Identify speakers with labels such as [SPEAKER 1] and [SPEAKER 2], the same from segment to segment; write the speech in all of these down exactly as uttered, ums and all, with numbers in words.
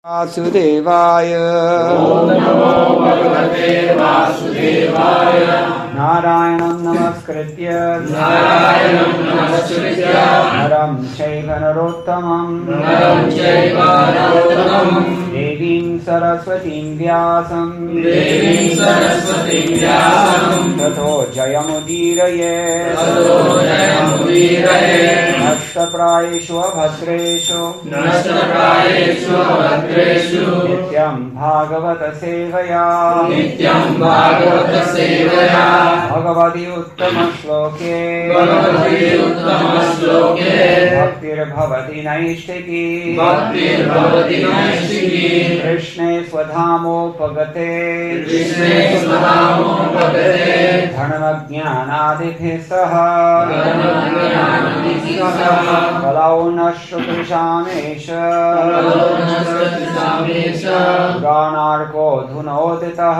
[SPEAKER 1] वासुदेवाय
[SPEAKER 2] ओम नमो भगवते वासुदेवाय।
[SPEAKER 1] नारायणं नमस्कृत्य
[SPEAKER 2] नारायणं नमस्कृत्य
[SPEAKER 1] नरं चैव नरोत्तमं
[SPEAKER 2] नरं चैव नरोत्तमं
[SPEAKER 1] देवीं सरस्वतीं व्यासं
[SPEAKER 2] देवीं सरस्वतीं व्यासं
[SPEAKER 1] ततो जयमुदीरये
[SPEAKER 2] ततो जयमुदीरये।
[SPEAKER 1] नष्टप्रायेषु अभद्रेषु
[SPEAKER 2] नष्टप्रायेषु भद्रेषु
[SPEAKER 1] नित्यं भागवत सेवया
[SPEAKER 2] नित्यं भागवत सेवया
[SPEAKER 1] भगवति उत्तमश्लोके
[SPEAKER 2] भगवति उत्तमश्लोके
[SPEAKER 1] भक्तिर्भवति नैष्ठिकी
[SPEAKER 2] भक्तिर्भवति नैष्ठिकी
[SPEAKER 1] कृष्णे स्वधामोपगते
[SPEAKER 2] कृष्णे स्वधामोपगते
[SPEAKER 1] धर्मज्ञानादिभिः सह
[SPEAKER 2] धर्मज्ञानादिभिः सह
[SPEAKER 1] कलौ नश्रुतृषामेष
[SPEAKER 2] कलौनश्रुतृषामेष
[SPEAKER 1] पुराणार्को धुनोदितः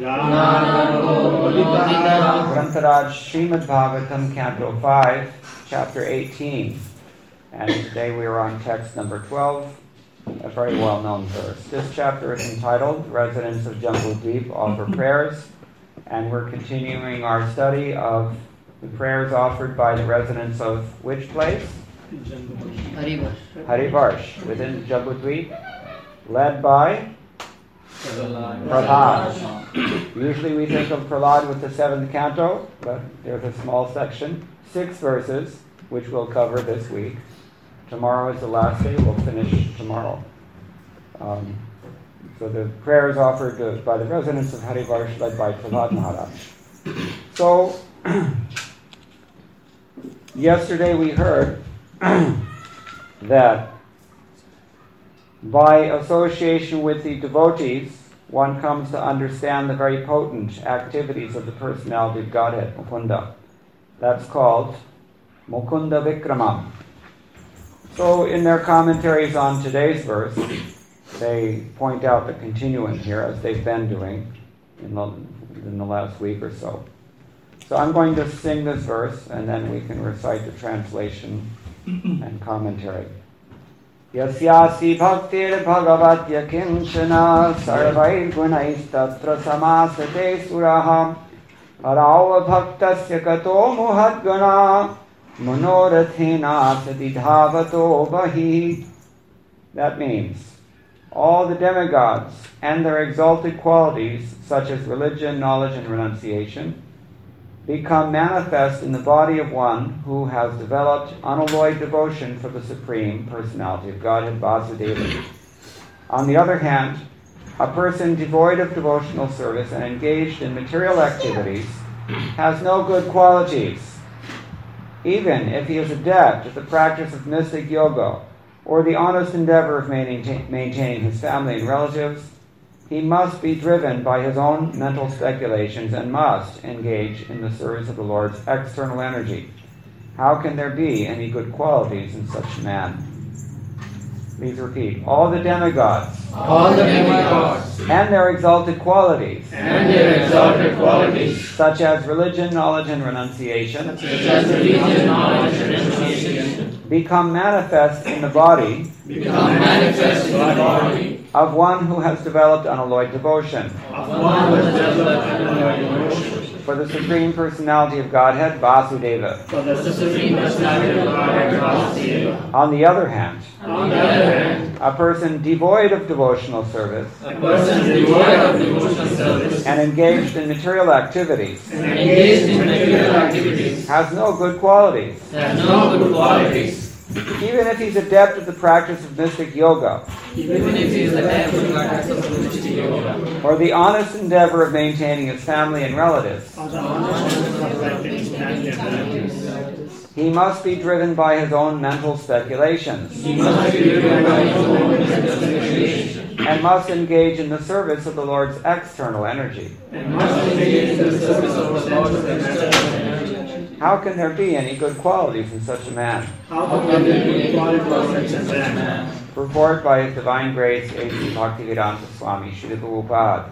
[SPEAKER 1] Grantaraj Srimad Bhagavatam, Canto five, Chapter eighteen. And today we are on text number twelve, a very well-known verse. This chapter is entitled, Residents of Jambudvip Offer Prayers, and we're continuing our study of the prayers offered by the residents of which place?
[SPEAKER 3] Harivarsh.
[SPEAKER 1] Harivarsh, within Jambudvip, led by Prahlad. Usually we think of Prahlad with the seventh canto, but there's a small section, six verses, which we'll cover this week. Tomorrow is the last day, we'll finish tomorrow. Um, so the prayers offered uh, by the residents of Harivarsh led by Prahlad Maharaj. So, yesterday we heard that by association with the devotees, one comes to understand the very potent activities of the personality of Godhead, Mukunda. That's called Mukunda Vikramam. So in their commentaries on today's verse, they point out the continuum here, as they've been doing in the, in the last week or so. So I'm going to sing this verse, and then we can recite the translation and commentary. Yasyasi bhaktir bhagavatya kinchana sarvair gunaistatra samasate suraha harava bhaktasya kato muhadgana manorathena sadidhavato bahi. That means all the demigods and their exalted qualities, such as religion, knowledge, and renunciation, become manifest in the body of one who has developed unalloyed devotion for the Supreme Personality of Godhead, Vasudeva. On the other hand, a person devoid of devotional service and engaged in material activities has no good qualities. Even if he is adept at the practice of mystic yoga or the honest endeavor of maintain, maintaining his family and relatives, he must be driven by his own mental speculations and must engage in the service of the Lord's external energy. How can there be any good qualities in such a man? Please repeat. All the demigods,
[SPEAKER 2] all the demigods,
[SPEAKER 1] and their exalted qualities,
[SPEAKER 2] and their exalted qualities,
[SPEAKER 1] such as religion, knowledge, and renunciation,
[SPEAKER 2] such as religion, knowledge, and renunciation,
[SPEAKER 1] become manifest in the body,
[SPEAKER 2] become manifest in the body
[SPEAKER 1] of one who has developed unalloyed devotion
[SPEAKER 2] of one who has developed unalloyed devotion
[SPEAKER 1] for the Supreme Personality of Godhead, Vasudeva.
[SPEAKER 2] for the Supreme Personality of Godhead, Vasudeva.
[SPEAKER 1] On the other hand,
[SPEAKER 2] On the other hand,
[SPEAKER 1] a person devoid of devotional service
[SPEAKER 2] a person devoid of devotional service
[SPEAKER 1] and engaged in material activities
[SPEAKER 2] and engaged in material activities
[SPEAKER 1] has no good qualities.
[SPEAKER 2] has no good qualities.
[SPEAKER 1] Even if he's adept at the practice of mystic yoga
[SPEAKER 2] Even if he is adept at the practice of mystic yoga,
[SPEAKER 1] or the honest endeavor of maintaining his family and relatives, he must be driven by his own mental speculations
[SPEAKER 2] he must be driven by his own mental speculation
[SPEAKER 1] and must engage in the service of the Lord's external energy.
[SPEAKER 2] and must engage in the service of the Lord's external energy.
[SPEAKER 1] How can there be any good qualities in such a man?
[SPEAKER 2] How can there be qualities in such a man?
[SPEAKER 1] Purport by His Divine Grace, A C Bhaktivedanta Swami, Srila Prabhupada.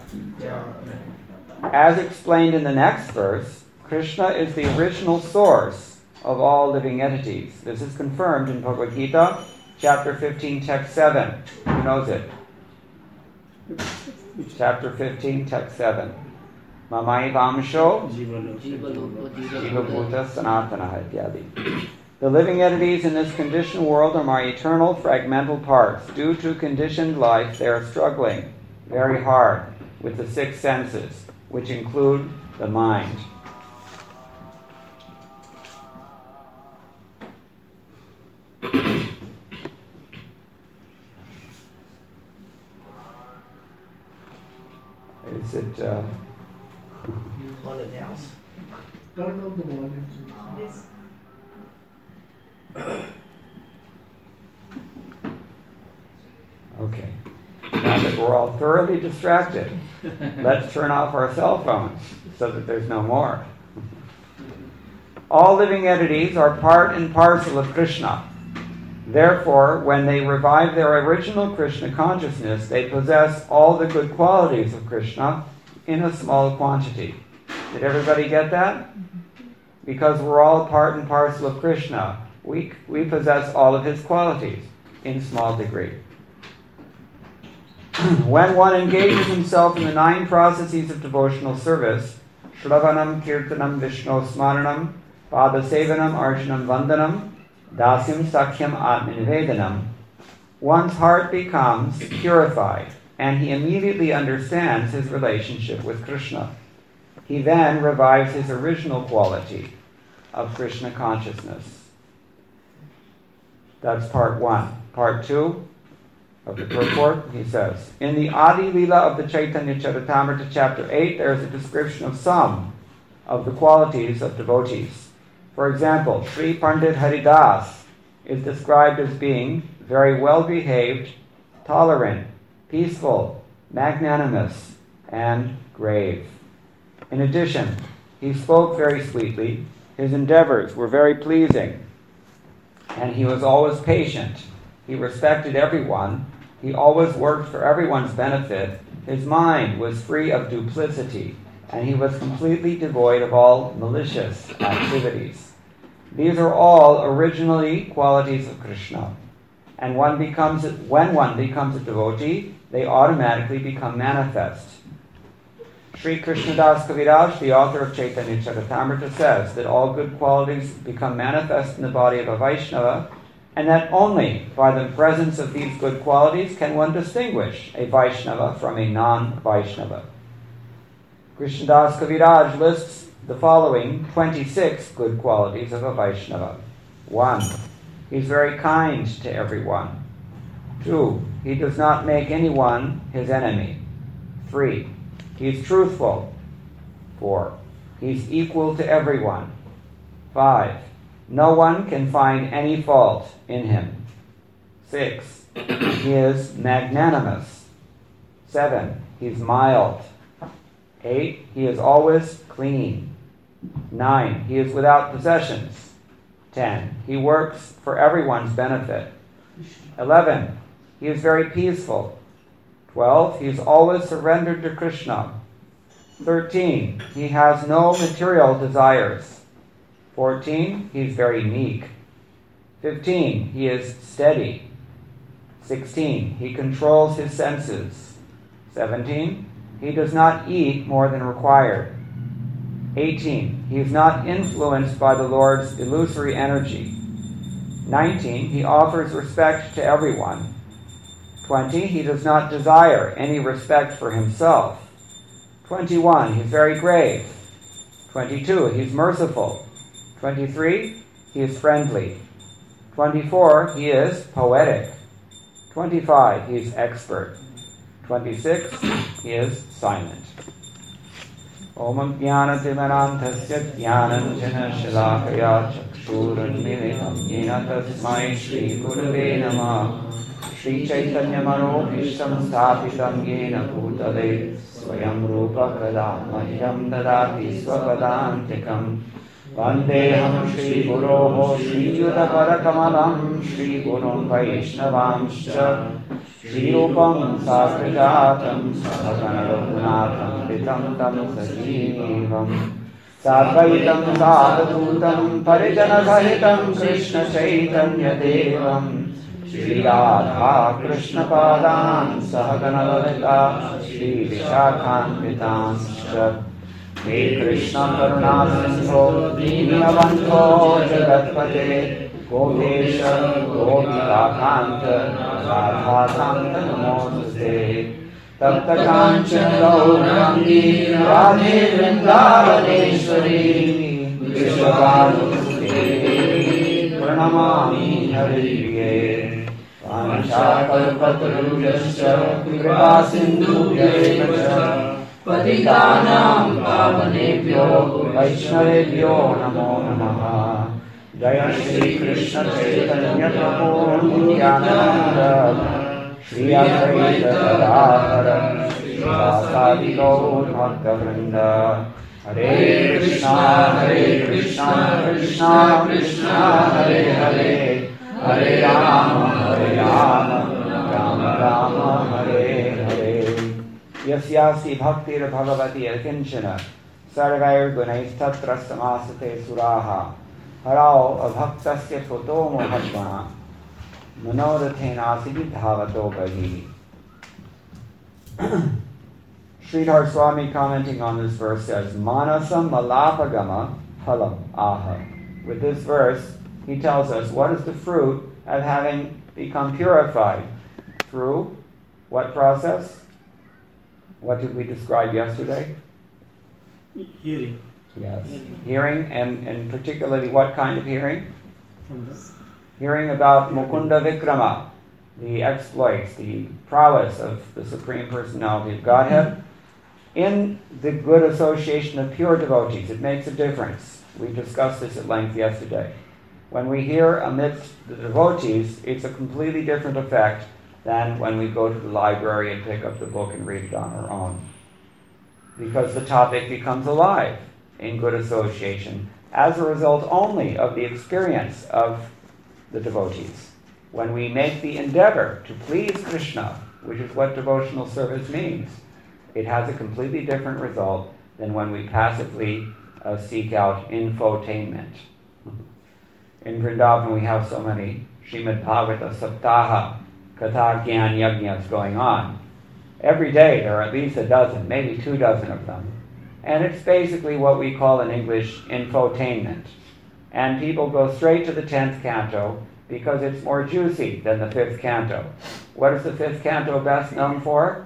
[SPEAKER 1] As explained in the next verse, Krishna is the original source of all living entities. This is confirmed in Bhagavad Gita, chapter fifteen, text seven. Who knows it? Chapter fifteen, text seven. Mamaivamsho
[SPEAKER 3] Jivaloka
[SPEAKER 1] Jivabhuta Sanatana Ityadi. The living entities in this conditioned world are my eternal fragmental parts. Due to conditioned life, they are struggling very hard with the six senses, which include the mind. Is it... Uh,
[SPEAKER 2] Haunted house.
[SPEAKER 4] Don't know the one.
[SPEAKER 5] Yes.
[SPEAKER 1] Okay. Now that we're all thoroughly distracted, let's turn off our cell phones so that there's no more. All living entities are part and parcel of Krishna. Therefore, when they revive their original Krishna consciousness, they possess all the good qualities of Krishna in a small quantity. Did everybody get that? Because we're all part and parcel of Krishna, we, we possess all of his qualities in small degree. When one engages himself in the nine processes of devotional service, Shravanam, Kirtanam, Vishnu Smaranam, Padasevanam, Arjanam, Vandanam, Dasyam, Sakhyam, Atmanivedanam, one's heart becomes purified and he immediately understands his relationship with Krishna. He then revives his original quality of Krishna consciousness. That's part one. Part two of the purport, he says, in the Adi Lila of the Chaitanya Charitamrita, chapter eight, there is a description of some of the qualities of devotees. For example, Sri Pandit Haridas is described as being very well-behaved, tolerant, peaceful, magnanimous, and grave. In addition, he spoke very sweetly, his endeavors were very pleasing, and he was always patient. He respected everyone. He always worked for everyone's benefit. His mind was free of duplicity, and he was completely devoid of all malicious activities. These are all originally qualities of Krishna. And one becomes, when one becomes a devotee, they automatically become manifest. Sri Krishnadas Kaviraj, the author of Chaitanya Charitamrita, says that all good qualities become manifest in the body of a Vaishnava, and that only by the presence of these good qualities can one distinguish a Vaishnava from a non-Vaishnava. Krishnadas Kaviraj lists the following twenty-six good qualities of a Vaishnava. One, he's very kind to everyone. Two, he does not make anyone his enemy. Three, he's truthful. Four, he's equal to everyone. Five, no one can find any fault in him. Six, he is magnanimous. Seven, he's mild. Eight, he is always clean. Nine, he is without possessions. Ten, he works for everyone's benefit. Eleven, he is very peaceful. Twelve, he is always surrendered to Krishna. Thirteen, he has no material desires. Fourteen, he is very meek. Fifteen, he is steady. Sixteen, he controls his senses. Seventeen, he does not eat more than required. Eighteen, he is not influenced by the Lord's illusory energy. Nineteen, he offers respect to everyone. Twenty, he does not desire any respect for himself. Twenty-one, he is very grave. Twenty-two, he is merciful. Twenty-three, he is friendly. Twenty-four, he is poetic. Twenty-five, he is expert. Twenty-six, he is silent. Om Jnanatimanantasya Jnananjana Shalakaya Chakshurunmilitam Yena Tasmai Shri Gurave Namah Shri Chaitanya Manobhishtam Sthapitam Yena Bhutale Swayam Rupa Kada Mahyam Dadati Swapadantikam Vandeham Shri Guroho Shri Yudhaparakamalam Shri Gurun Vaishnavamscha Shri Rupam Sakrajatam Sadhana Raghunatham Ritam Tam Sajivam Sadvaitam Sadhutam Parijana Sahitam Krishna Chaitanya Devam Shri Radha Krishna Padan Sahagana Lalita Shri Vishakhanvitan Shri Krishna Karuna Sindho Dinavanto Jagatpate Gopesha Gopika Kanta Radha Kanta Namoste Tapta Kanchan Gaurangi Radhe Vrindavaneshwari Vishwavanuste Pranamami Hariye Panchakalpatarujasya Kripa Sindhubhya Patitanam Pavanebhyo Vaishnavebhyo Namo Namaha Jaya Shri Krishna Chaitanya Prabhu Nityananda Shri Advaita Gadadhara Srivasadi Gaur Bhakta-vrinda Hare Krishna Hare Krishna Krishna Krishna Hare Hare Hare Rama Hare Rama Rama Rama Hare Hare Yasyasi Bhaktir Bhagavati Akinchana Sarvair Gunais Tatra Samasate Suraha Harao Abhaktasya Koto Mohatmana Manorathenasi Dhavato Bhaji. Sridhar Swami, commenting on this verse, says, Manasam Malapagama Phalam Aha. With this verse, he tells us what is the fruit of having become purified through what process? What did we describe yesterday?
[SPEAKER 3] Hearing.
[SPEAKER 1] Yes. Hearing, and, and particularly what kind of hearing?
[SPEAKER 3] From this.
[SPEAKER 1] Hearing about Mukunda Vikrama, the exploits, the prowess of the Supreme Personality of Godhead, in the good association of pure devotees. It makes a difference. We discussed this at length yesterday. When we hear amidst the devotees, it's a completely different effect than when we go to the library and pick up the book and read it on our own. Because the topic becomes alive in good association as a result only of the experience of the devotees. When we make the endeavor to please Krishna, which is what devotional service means, it has a completely different result than when we passively uh, seek out infotainment. In Vrindavan we have so many Srimad Bhagavata Saptaha, Katha Gyan Yajnas going on. Every day there are at least a dozen, maybe two dozen of them. And it's basically what we call in English infotainment. And people go straight to the tenth canto because it's more juicy than the fifth canto. What is the fifth canto best known for?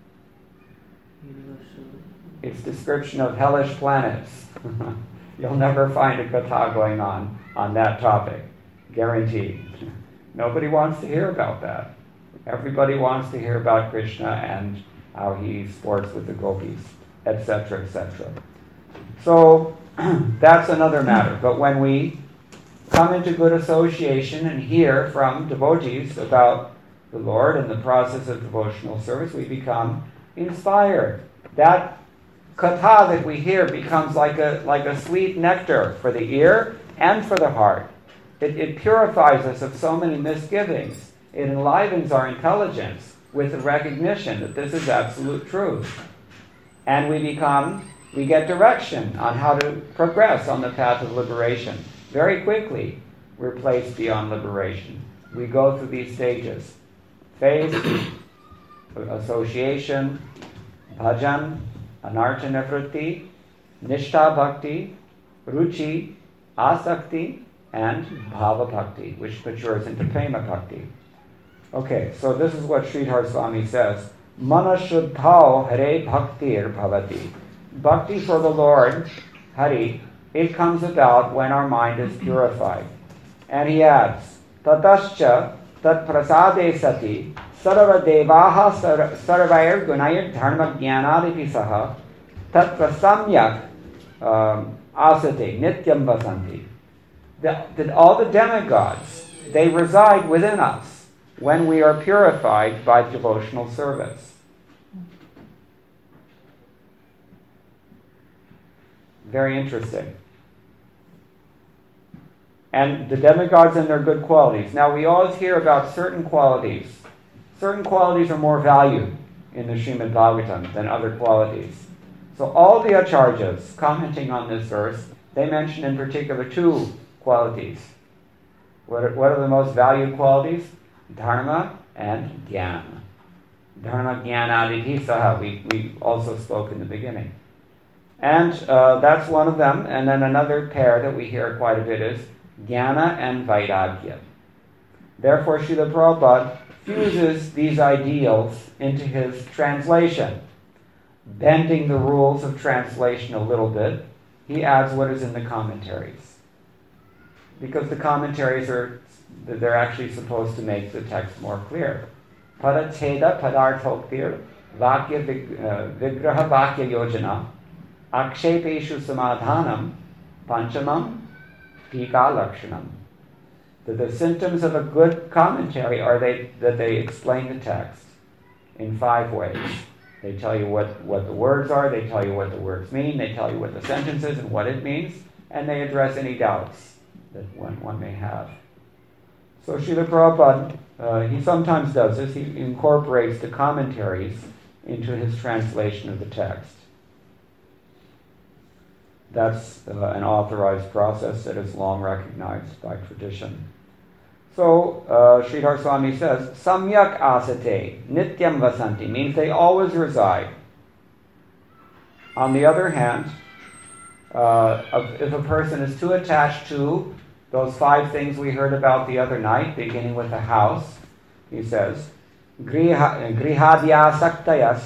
[SPEAKER 1] Its description of hellish planets. You'll never find a katha going on on that topic. Guaranteed. Nobody wants to hear about that. Everybody wants to hear about Krishna and how he sports with the gopis, et cetera, et cetera. So that's another matter. But when we come into good association and hear from devotees about the Lord and the process of devotional service, we become inspired. That katha that we hear becomes like a like a sweet nectar for the ear and for the heart. It, it purifies us of so many misgivings. It enlivens our intelligence with the recognition that this is absolute truth. And we become, we get direction on how to progress on the path of liberation. Very quickly, we're placed beyond liberation. We go through these stages. Faith, association, bhajan, anartha nivritti, nishtha bhakti, ruchi, asakti, and bhava bhakti, which matures into prema bhakti. Okay, so this is what Sridhar Swami says. Mana shuddhao hare bhaktir bhavati. Bhakti for the Lord, Hari, it comes about when our mind is purified. And he adds, tatascha tat prasade sati sarva devaha sarvair gunayir dharma jnanadipi saha tat prasamyak asate nityam vasanti. That all the demigods, they reside within us when we are purified by devotional service. Very interesting. And the demigods and their good qualities. Now we always hear about certain qualities. Certain qualities are more valued in the Srimad Bhagavatam than other qualities. So all the acharyas commenting on this verse, they mention in particular two qualities. What are, what are the most valued qualities? Dharma and Jnana. Dharma Jnana Vidhi Saha, we, we also spoke in the beginning. And uh, that's one of them. And then another pair that we hear quite a bit is Jnana and Vairagya. Therefore, Srila Prabhupada fuses these ideals into his translation, bending the rules of translation a little bit. He adds what is in the commentaries, because the commentaries are they're actually supposed to make the text more clear. Padacheda padarthoktir vakya vigraha vakya yojana akshepeshu samadhanam panchamam tika lakshanam. That the symptoms of a good commentary are they that they explain the text in five ways. They tell you what, what the words are, they tell you what the words mean, they tell you what the sentence is and what it means, and they address any doubts that one, one may have. So Srila Prabhupada, uh, he sometimes does this. He incorporates the commentaries into his translation of the text. That's uh, an authorized process that is long recognized by tradition. So uh, Sridhar Swami says, Samyak asate, nityam vasanti, means they always reside. On the other hand, uh, if a person is too attached to those five things we heard about the other night, beginning with the house, he says, grihadya saktayas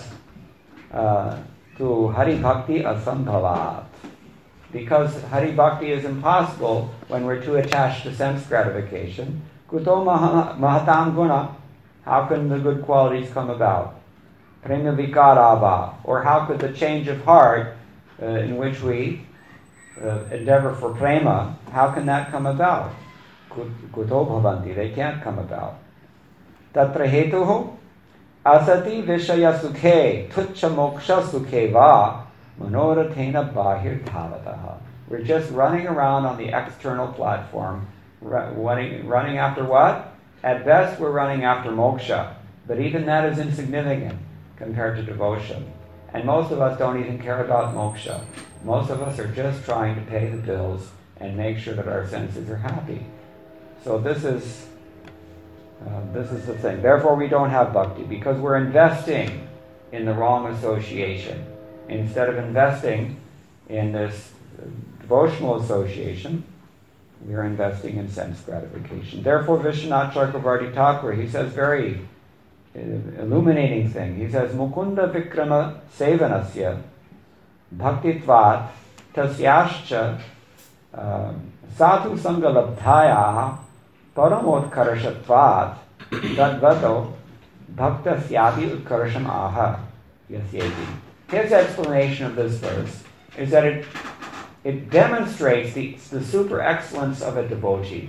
[SPEAKER 1] tu hari bhakti asambhavat. Because hari bhakti is impossible when we're too attached to sense gratification. Kuto mahatam guna, how can the good qualities come about? Prema vikarava, or how could the change of heart uh, in which we uh, endeavor for prema, how can that come about? Kuto bhavanti, they can't come about. Tatra hetuhu asati vishaya sukhe tucha moksha sukhe va manorathena bahir bhavataha. We're just running around on the external platform, running, running after what? At best, we're running after moksha, but even that is insignificant compared to devotion. And most of us don't even care about moksha. Most of us are just trying to pay the bills and make sure that our senses are happy. So this is uh, this is the thing. Therefore, we don't have bhakti, because we're investing in the wrong association. Instead of investing in this devotional association, we are investing in sense gratification. Therefore, Vishwanath Chakravarti Thakur, he says very uh, illuminating thing. He says, Mukunda Vikrama Sevanasya Bhaktitvat Tasyascha uh, Sadhu Sangalabdhaya Paramotkarashatvat Tadvato Bhaktasyapi Utkarasham Aha Yasyeti. His explanation of this verse is that it it demonstrates the, the super excellence of a devotee.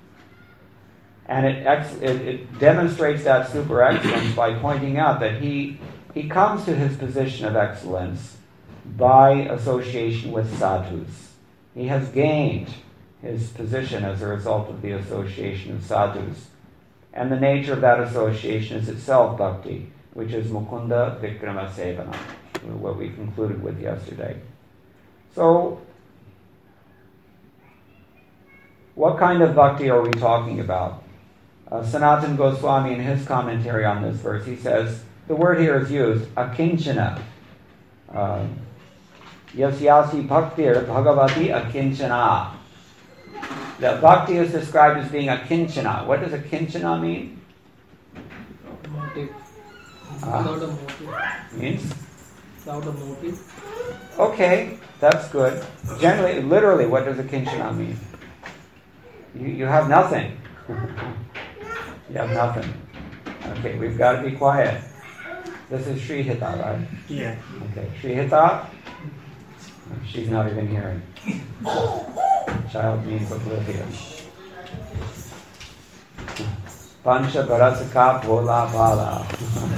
[SPEAKER 1] And it, ex, it, it demonstrates that super excellence by pointing out that he, he comes to his position of excellence by association with sadhus. He has gained his position as a result of the association of sadhus. And the nature of that association is itself bhakti, which is Mukunda Vikrama Sevana, what we concluded with yesterday. So, what kind of bhakti are we talking about? Uh, Sanatana Goswami, in his commentary on this verse, he says, the word here is used, akinchana. Uh, Yasyasi bhaktir bhagavati akinchana. The bhakti is described as being akinchana. What does akinchana mean?
[SPEAKER 2] Motive.
[SPEAKER 1] Uh,
[SPEAKER 2] Without a motive.
[SPEAKER 1] Means?
[SPEAKER 2] Without a motive.
[SPEAKER 1] Okay, that's good. Generally, literally, what does akinchana mean? You, you have nothing. You have nothing. Okay, we've got to be quiet. This is Sri Hita, right?
[SPEAKER 3] Yeah.
[SPEAKER 1] Okay, Sri Hita. She's not even hearing. Child means oblivious. Pancha Barasaka Bhola Bala.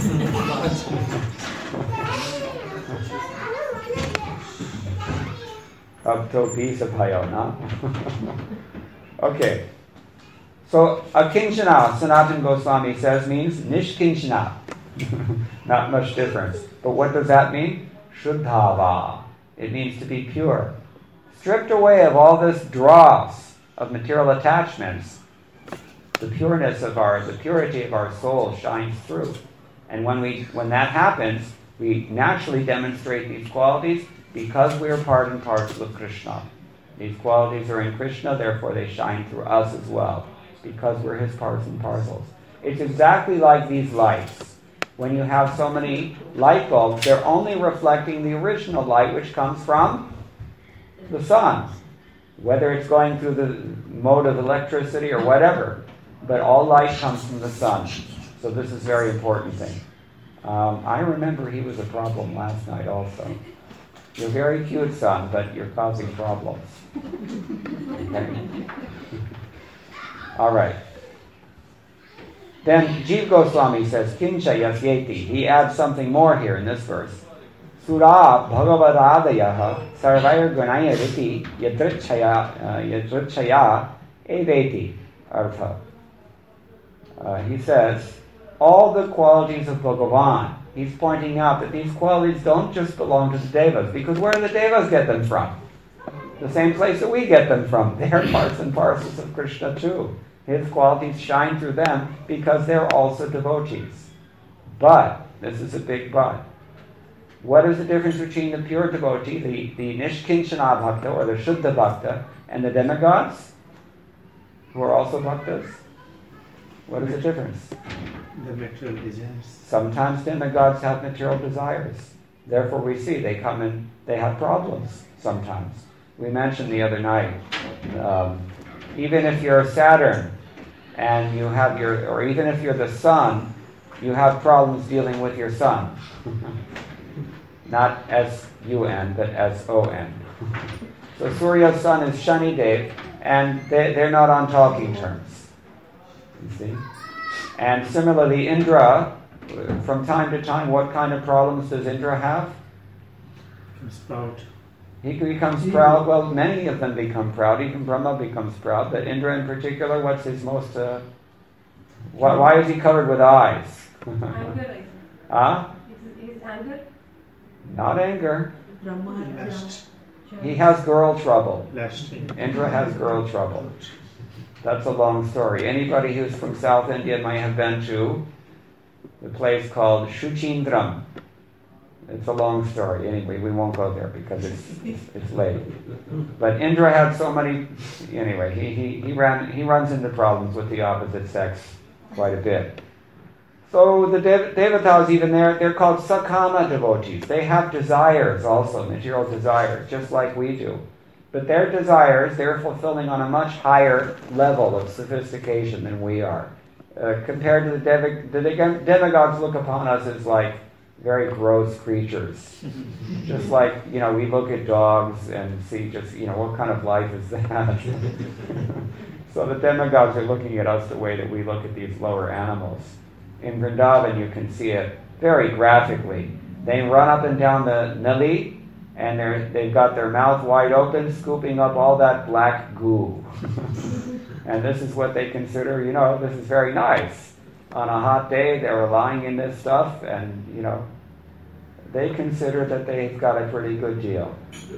[SPEAKER 1] Ab to bisa bhayo, na? Okay. So, akinchana, Sanatana Goswami says, means nishkinchana. Not much difference. But what does that mean? Shuddhava. It means to be pure. Stripped away of all this dross of material attachments. the pureness of our, the purity of our soul shines through. And when we, when that happens, we naturally demonstrate these qualities because we are part and parcel of Krishna. These qualities are in Krishna, therefore they shine through us as well, because we're his parts and parcels. It's exactly like these lights. When you have so many light bulbs, they're only reflecting the original light which comes from the sun. Whether it's going through the mode of electricity or whatever, but all light comes from the sun. So this is a very important thing. Um, I remember he was a problem last night also. You're very cute, son, but you're causing problems. Okay. All right. Then Jiva Goswami says, Kincha yasyeti. He adds something more here in this verse. Sura bhagavadadayaha sarvair gunaya riti yadritchaya yadritchaya eveti artha. Uh, he says, all the qualities of Bhagavan, he's pointing out that these qualities don't just belong to the Devas, because where do the Devas get them from? The same place that we get them from. They're parts and parcels of Krishna too. His qualities shine through them because they're also devotees. But, this is a big but, what is the difference between the pure devotee, the, the Nishkinchana Bhakta, or the Shuddha Bhakta, and the demigods, who are also Bhaktas? What is the difference?
[SPEAKER 3] The material desires.
[SPEAKER 1] Sometimes demigods have material desires. Therefore we see they come in, they have problems sometimes. We mentioned the other night, um, even if you're Saturn, and you have your, or even if you're the sun, you have problems dealing with your sun. Not S U N, but S O N. So Surya's son is Shani Dev, and they, they're not on talking terms. You see? And similarly, Indra, from time to time, what kind of problems does Indra have?
[SPEAKER 3] Sprout.
[SPEAKER 1] He becomes proud. Well, many of them become proud. Even Brahma becomes proud. But Indra in particular, what's his most... Uh, why, why is he covered with eyes?
[SPEAKER 5] Anger, I think.
[SPEAKER 1] Huh?
[SPEAKER 5] Is, is anger?
[SPEAKER 1] Not anger.
[SPEAKER 3] Lust.
[SPEAKER 1] He has girl trouble.
[SPEAKER 3] Lust.
[SPEAKER 1] Indra has girl trouble. That's a long story. Anybody who's from South India might have been to the place called Shuchindram. It's a long story. Anyway, we won't go there because it's it's late. But Indra had so many. Anyway, he he he ran he runs into problems with the opposite sex quite a bit. So the dev, devatas, even there, they're called sakama devotees. They have desires also, material desires, just like we do. But their desires, they're fulfilling on a much higher level of sophistication than we are. Uh, compared to the, dev- the demigods look upon us as like very gross creatures. Just like, you know, we look at dogs and see just, you know, what kind of life is that? So the demigods are looking at us the way that we look at these lower animals. In Vrindavan, you can see it very graphically. They run up and down the Nali, and they're, they've got their mouth wide open, scooping up all that black goo. And this is what they consider, you know, this is very nice. On a hot day, they're lying in this stuff, and, you know, they consider that they've got a pretty good deal.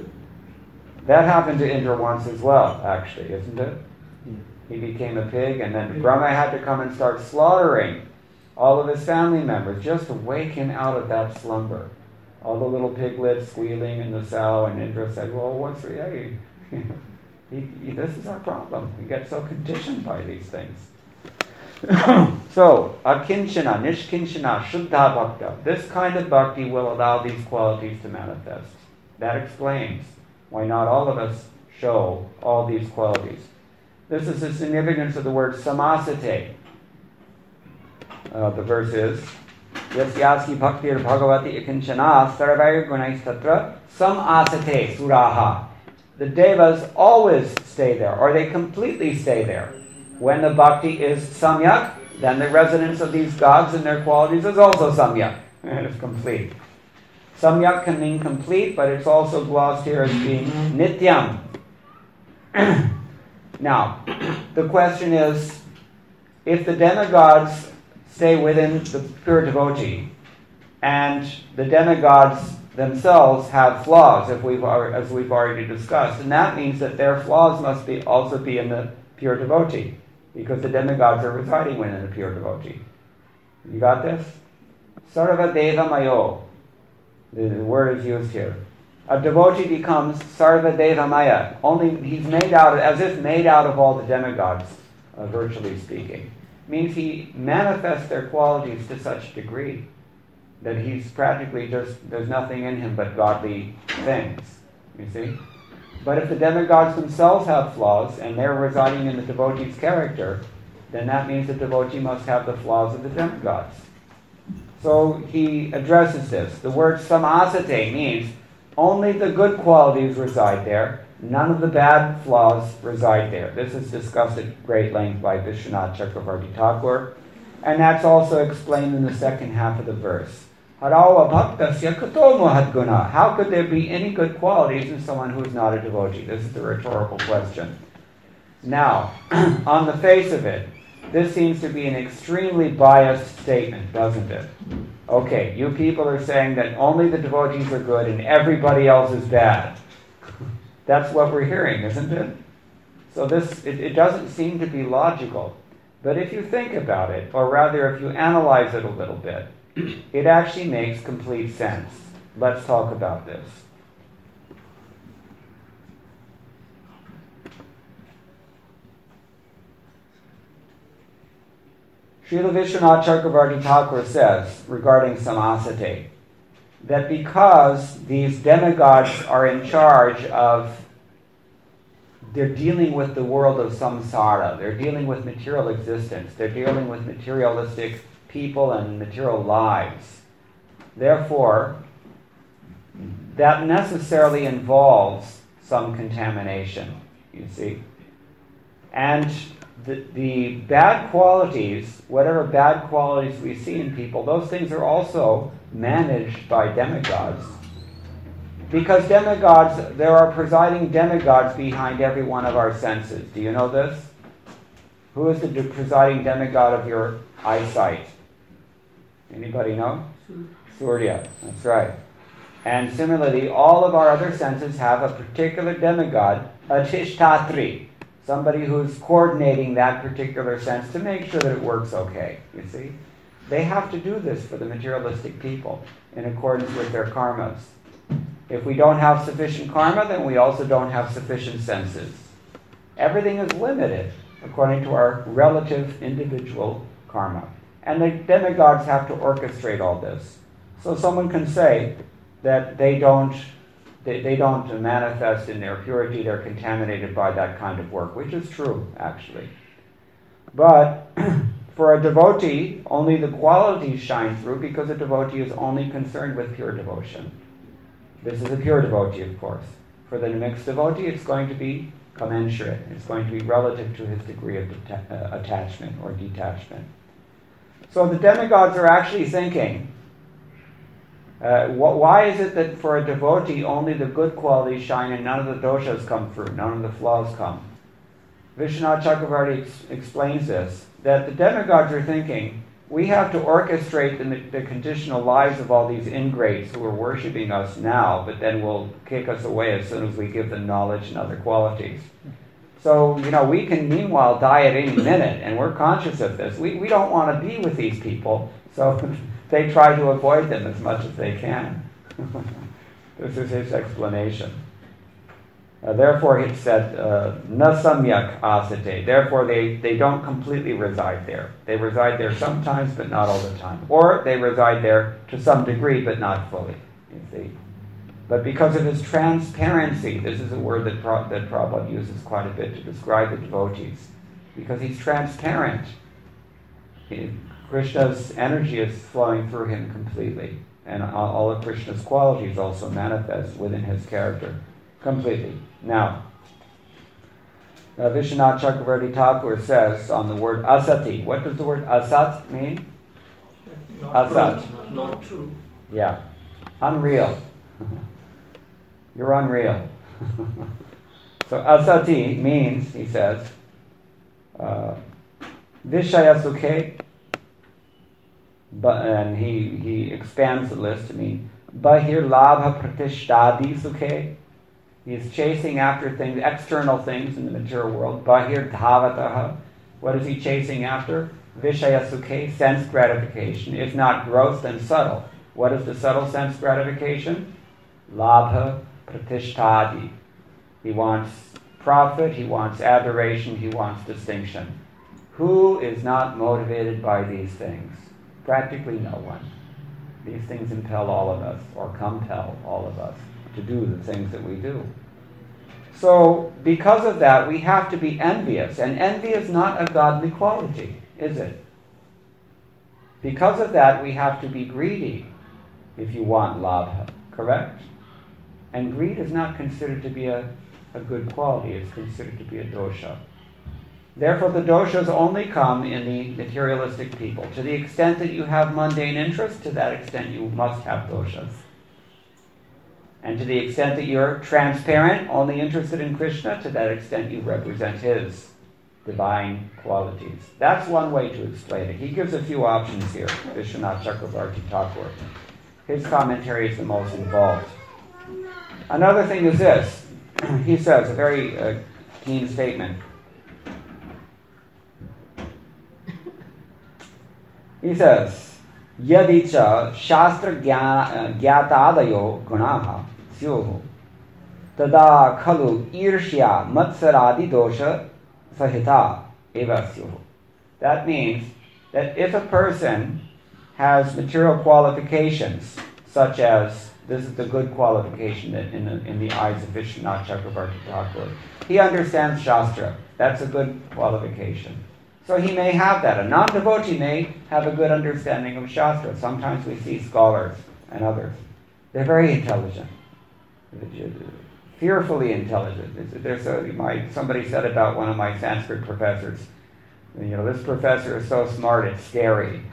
[SPEAKER 1] That happened to Indra once as well, actually, isn't it? He became a pig, and then Brahma had to come and start slaughtering all of his family members just to wake him out of that slumber. All the little piglets squealing in the cell, and Indra said, well, what's the... Hey, he, he, this is our problem. We get so conditioned by these things. So, akinchana, nishkinchana, shuddha bhakta. This kind of bhakti will allow these qualities to manifest. That explains why not all of us show all these qualities. This is the significance of the word samasate. Uh, the verse is, Yasyaski bhaktir bhagavati ikinchana sarvair gunais tatra samasate suraha. The devas always stay there, or they completely stay there. When the bhakti is samyak, then the residence of these gods and their qualities is also samyak. And it's complete. Samyak can mean complete, but it's also glossed here as being nityam. Now, the question is, if the demigods stay within the pure devotee, and the demigods themselves have flaws, if we've, as we've already discussed, and that means that their flaws must be also be in the pure devotee. because the demigods are residing within a pure devotee. You got this? Sarva Deva Mayo. The, the word is used here. A devotee becomes Sarva Deva Maya. Only he's made out of, as if made out of all the demigods, uh, virtually speaking. Means he manifests their qualities to such a degree that he's practically just, there's nothing in him but godly things. You see? But if the demigods themselves have flaws and they're residing in the devotee's character, then that means the devotee must have the flaws of the demigods. So he addresses this. The word samasate means only the good qualities reside there, none of the bad flaws reside there. This is discussed at great length by Vishwanath Chakravarti Thakur, and that's also explained in the second half of the verse. Harawa bhaktasya kato mahadguna. How could there be any good qualities in someone who is not a devotee? This is the rhetorical question. Now, on the face of it, this seems to be an extremely biased statement, doesn't it? Okay, you people are saying that only the devotees are good and everybody else is bad. That's what we're hearing, isn't it? So this, it, it doesn't seem to be logical. But if you think about it, or rather if you analyze it a little bit, it actually makes complete sense. Let's talk about this. Srila Vishwanath Chakravarti Thakur says, regarding samasate, that because these demigods are in charge of, they're dealing with the world of samsara, they're dealing with material existence, they're dealing with materialistic people and material lives. Therefore, that necessarily involves some contamination, you see. And the, the bad qualities, whatever bad qualities we see in people, those things are also managed by demigods. Because demigods, there are presiding demigods behind every one of our senses. Do you know this? Who is the de- presiding demigod of your eyesight? Anybody know? Surya. That's right. And similarly, all of our other senses have a particular demigod, a Tishtatri, somebody who's coordinating that particular sense to make sure that it works okay, you see? They have to do this for the materialistic people in accordance with their karmas. If we don't have sufficient karma, then we also don't have sufficient senses. Everything is limited according to our relative individual karma. And the demigods have to orchestrate all this. So someone can say that they don't they, they don't manifest in their purity, they're contaminated by that kind of work, which is true, actually. But for a devotee, only the qualities shine through because a devotee is only concerned with pure devotion. This is a pure devotee, of course. For the mixed devotee, it's going to be commensurate. It's going to be relative to his degree of deta- uh, attachment or detachment. So the demigods are actually thinking, uh, wh- why is it that for a devotee only the good qualities shine and none of the doshas come through, none of the flaws come? Vishwanath Chakravarti ex- explains this, that the demigods are thinking, we have to orchestrate the, the conditional lives of all these ingrates who are worshipping us now, but then will kick us away as soon as we give them knowledge and other qualities. So, you know, we can meanwhile die at any minute, and we're conscious of this. We, we don't want to be with these people, so they try to avoid them as much as they can. This is his explanation. Uh, therefore, he said, na samyak asate. Therefore, they, they don't completely reside there. They reside there sometimes, but not all the time. Or they reside there to some degree, but not fully. You see. But because of his transparency, this is a word that, Pra- that Prabhupada uses quite a bit to describe the devotees. Because he's transparent. He, Krishna's energy is flowing through him completely. And all of Krishna's qualities also manifest within his character completely. Now, uh, Vishwanath Chakravarti Thakur says on the word asati. What does the word asat mean?
[SPEAKER 2] Not
[SPEAKER 1] Asat.
[SPEAKER 2] true. Not true.
[SPEAKER 1] Yeah. Unreal. You're unreal. So asati means, he says, uh, Vishaya sukhe, but, and he, he expands the list to mean bahir labha pratishtadi sukhe. He's chasing after things, external things in the material world. Bahir dhavataha. What is he chasing after? Vishaya sukhe, sense gratification. If not gross, then subtle. What is the subtle sense gratification? Labha pratishtadi. He wants profit, he wants adoration, he wants distinction. Who is not motivated by these things? Practically no one. These things impel all of us, or compel all of us, to do the things that we do. So, because of that, we have to be envious. And envy is not a godly quality, is it? Because of that, we have to be greedy if you want labha, correct? And greed is not considered to be a, a good quality. It's considered to be a dosha. Therefore, the doshas only come in the materialistic people. To the extent that you have mundane interest, to that extent you must have doshas. And to the extent that you're transparent, only interested in Krishna, to that extent you represent his divine qualities. That's one way to explain it. He gives a few options here, Vishwanath Chakravarti Thakur. His commentary is the most involved. Another thing is this. He says, a very uh, keen statement. He says, Yadi cha shastra gyatadayo gunaha syuhu tada khalu irshya matsaradi dosha sahita eva syuhu. That means that if a person has material qualifications, such as, this is the good qualification in the, in the eyes of Vishwanath Chakravarti Thakur, he understands Shastra. That's a good qualification. So he may have that. A non-devotee may have a good understanding of Shastra. Sometimes we see scholars and others. They're very intelligent. Fearfully intelligent. There's a, my, somebody said about one of my Sanskrit professors, you know, this professor is so smart it's scary.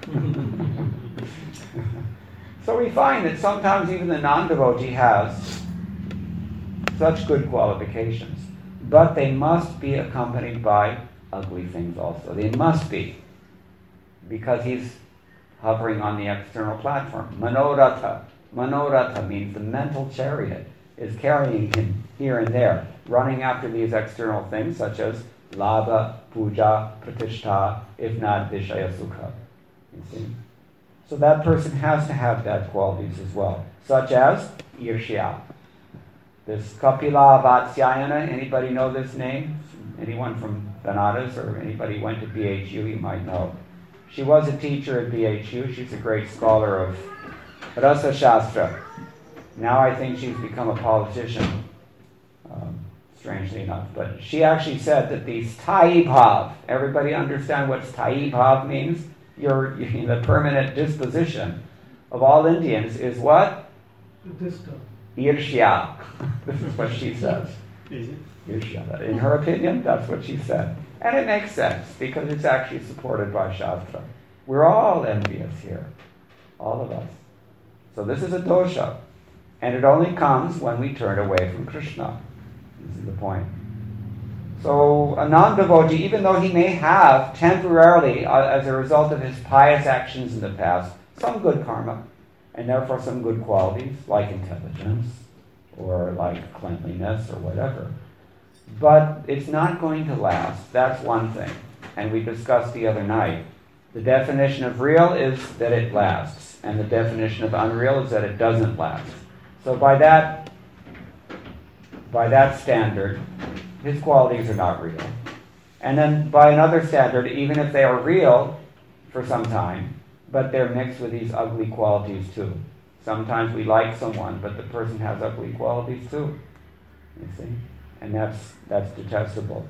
[SPEAKER 1] So we find that sometimes even the non-devotee has such good qualifications. But they must be accompanied by ugly things also. They must be. Because he's hovering on the external platform. Manoratha. Manoratha means the mental chariot is carrying him here and there, running after these external things such as labha, puja, pratishtha, if not vishaya sukha. You see? So that person has to have that qualities as well, such as irshya. This Kapila Vatsyayana, anybody know this name? Anyone from Banaras or anybody went to B H U, you might know. She was a teacher at B H U. She's a great scholar of Rasa Shastra. Now I think she's become a politician, um, strangely enough. But she actually said that the sthayi bhav, everybody understand what sthayi bhav means? Your, you know, the permanent disposition of all Indians is what? Irshya. This is what she says.
[SPEAKER 3] Is it?
[SPEAKER 1] Irshya. In her opinion, that's what she said. And it makes sense, because it's actually supported by Shastra. We're all envious here. All of us. So this is a dosha. And it only comes when we turn away from Krishna. This is the point. So a non-devotee, even though he may have temporarily, uh, as a result of his pious actions in the past, some good karma, and therefore some good qualities, like intelligence, or like cleanliness, or whatever. But it's not going to last. That's one thing. And we discussed the other night. The definition of real is that it lasts, and the definition of unreal is that it doesn't last. So by that, by that standard, his qualities are not real. And then by another standard, even if they are real for some time, but they're mixed with these ugly qualities too. Sometimes we like someone, but the person has ugly qualities too. You see? And that's that's detestable.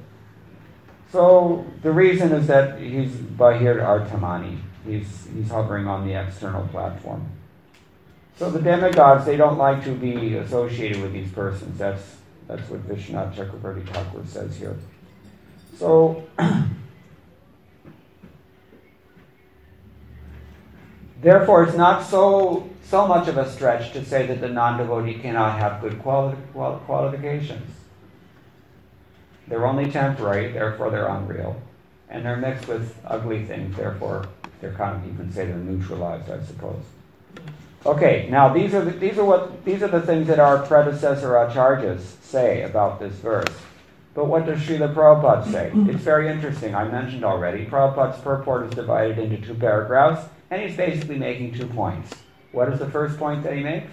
[SPEAKER 1] So the reason is that he's Bahir Artamani. He's he's hovering on the external platform. So the demigods, they don't like to be associated with these persons. That's that's what Vishwanath Chakravarti Thakur says here. So therefore, it's not so so much of a stretch to say that the non-devotee cannot have good quali- quali- qualifications. They're only temporary, therefore they're unreal. And they're mixed with ugly things, therefore they're kind of, you can say they're neutralized, I suppose. Okay, now these are the, these are what these are the things that our predecessor acharyas say about this verse. But what does Srila Prabhupada say? It's very interesting. I mentioned already, Prabhupada's purport is divided into two paragraphs, and he's basically making two points. What is the first point that he makes?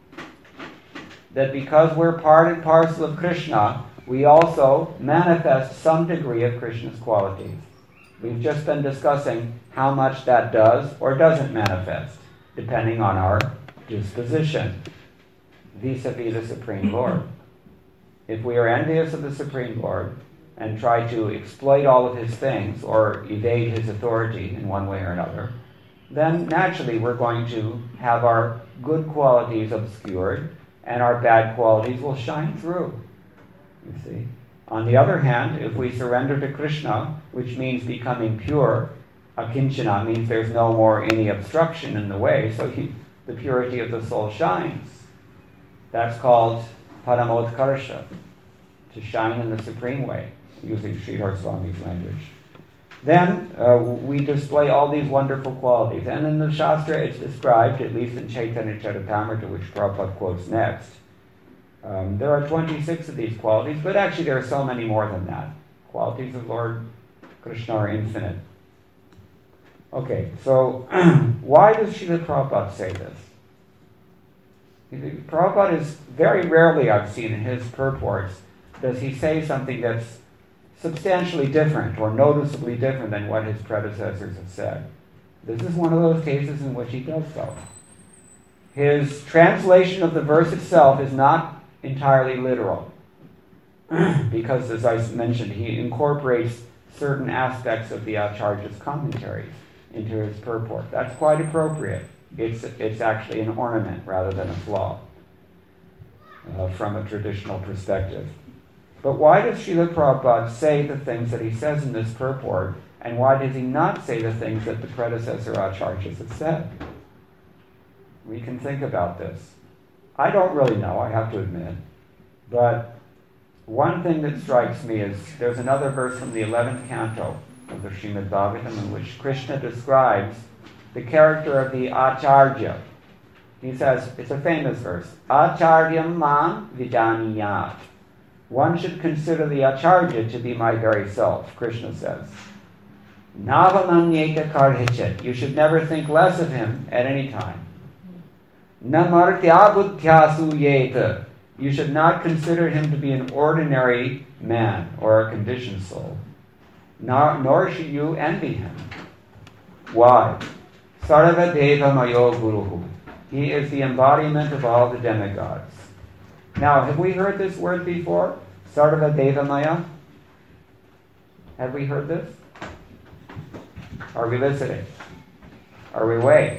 [SPEAKER 1] That because we're part and parcel of Krishna, we also manifest some degree of Krishna's qualities. We've just been discussing how much that does or doesn't manifest, depending on our disposition vis-a-vis the Supreme Lord. If we are envious of the Supreme Lord and try to exploit all of his things or evade his authority in one way or another, then naturally we're going to have our good qualities obscured and our bad qualities will shine through. You see? On the other hand, if we surrender to Krishna, which means becoming pure, akinchana means there's no more any obstruction in the way, so he, the purity of the soul shines. That's called paramodkarsha, to shine in the supreme way, using Sridhar Swami's language. Then uh, we display all these wonderful qualities. And in the Shastra it's described, at least in Chaitanya Charitamrita, which Prabhupada quotes next, um, there are twenty-six of these qualities, but actually there are so many more than that. Qualities of Lord Krishna are infinite. Okay, so why does Srila Prabhupada say this? Prabhupada is very rarely, I've seen in his purports, does he say something that's substantially different or noticeably different than what his predecessors have said. This is one of those cases in which he does so. His translation of the verse itself is not entirely literal, because, as I mentioned, he incorporates certain aspects of the Acharya's commentaries into his purport. That's quite appropriate. It's, it's actually an ornament rather than a flaw uh, from a traditional perspective. But why does Srila Prabhupada say the things that he says in this purport, and why does he not say the things that the predecessor Acharyas have said? We can think about this. I don't really know, I have to admit, but one thing that strikes me is there's another verse from the eleventh canto of the Srimad Bhagavatam in which Krishna describes the character of the Acharya. He says, it's a famous verse, Acharyam mam vidaniyat. One should consider the Acharya to be my very self, Krishna says. Navananyeka karhichet. You should never think less of him at any time. Namartyabudhyasu yeta. You should not consider him to be an ordinary man or a conditioned soul. Nor, nor should you envy him. Why? Sarvadeva mayo guruhu. He is the embodiment of all the demigods. Now, have we heard this word before? Sarvadeva maya? Have we heard this? Are we listening? Are we awake?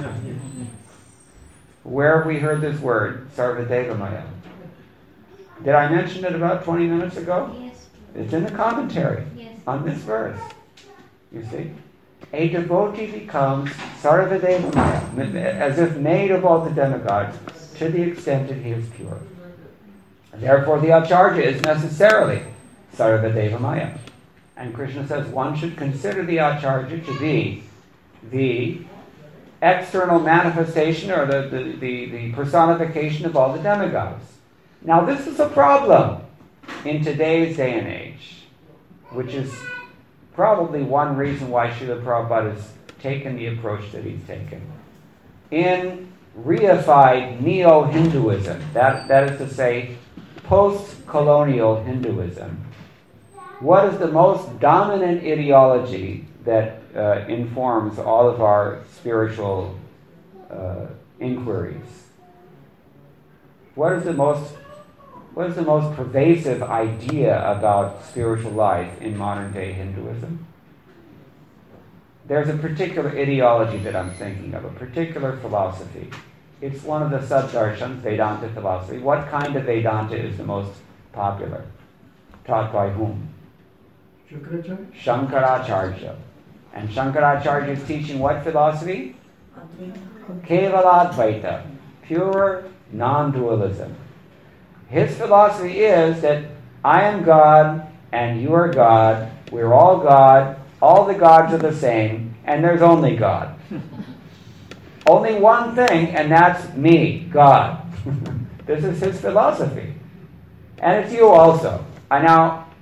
[SPEAKER 1] Where have we heard this word, Sarvadeva maya? Did I mention it about twenty minutes ago?
[SPEAKER 6] Yes.
[SPEAKER 1] It's in the commentary
[SPEAKER 6] Yes.
[SPEAKER 1] on this verse. You see? A devotee becomes Sarvadeva maya, as if made of all the demigods, to the extent that he is pure. And therefore the Acharya is necessarily Sarvadeva maya. And Krishna says one should consider the Acharya to be the external manifestation or the, the, the, the personification of all the demigods. Now this is a problem in today's day and age, which is probably one reason why Srila Prabhupada has taken the approach that he's taken. In reified neo-Hinduism, that, that is to say, post-colonial Hinduism, what is the most dominant ideology that uh, informs all of our spiritual uh, inquiries? What is the most what is the most pervasive idea about spiritual life in modern day Hinduism? There's a particular ideology that I'm thinking of, a particular philosophy. It's one of the sub-darshans, Vedanta philosophy. What kind of Vedanta is the most popular? Taught by whom?
[SPEAKER 4] Shankaracharya?
[SPEAKER 1] Shankaracharya. And Shankaracharya is teaching what philosophy? Kevaladvaita, pure non-dualism. His philosophy is that I am God and you are God, we're all God, all the gods are the same, and there's only God. Only one thing, and that's me, God. This is his philosophy. And it's you also. I now,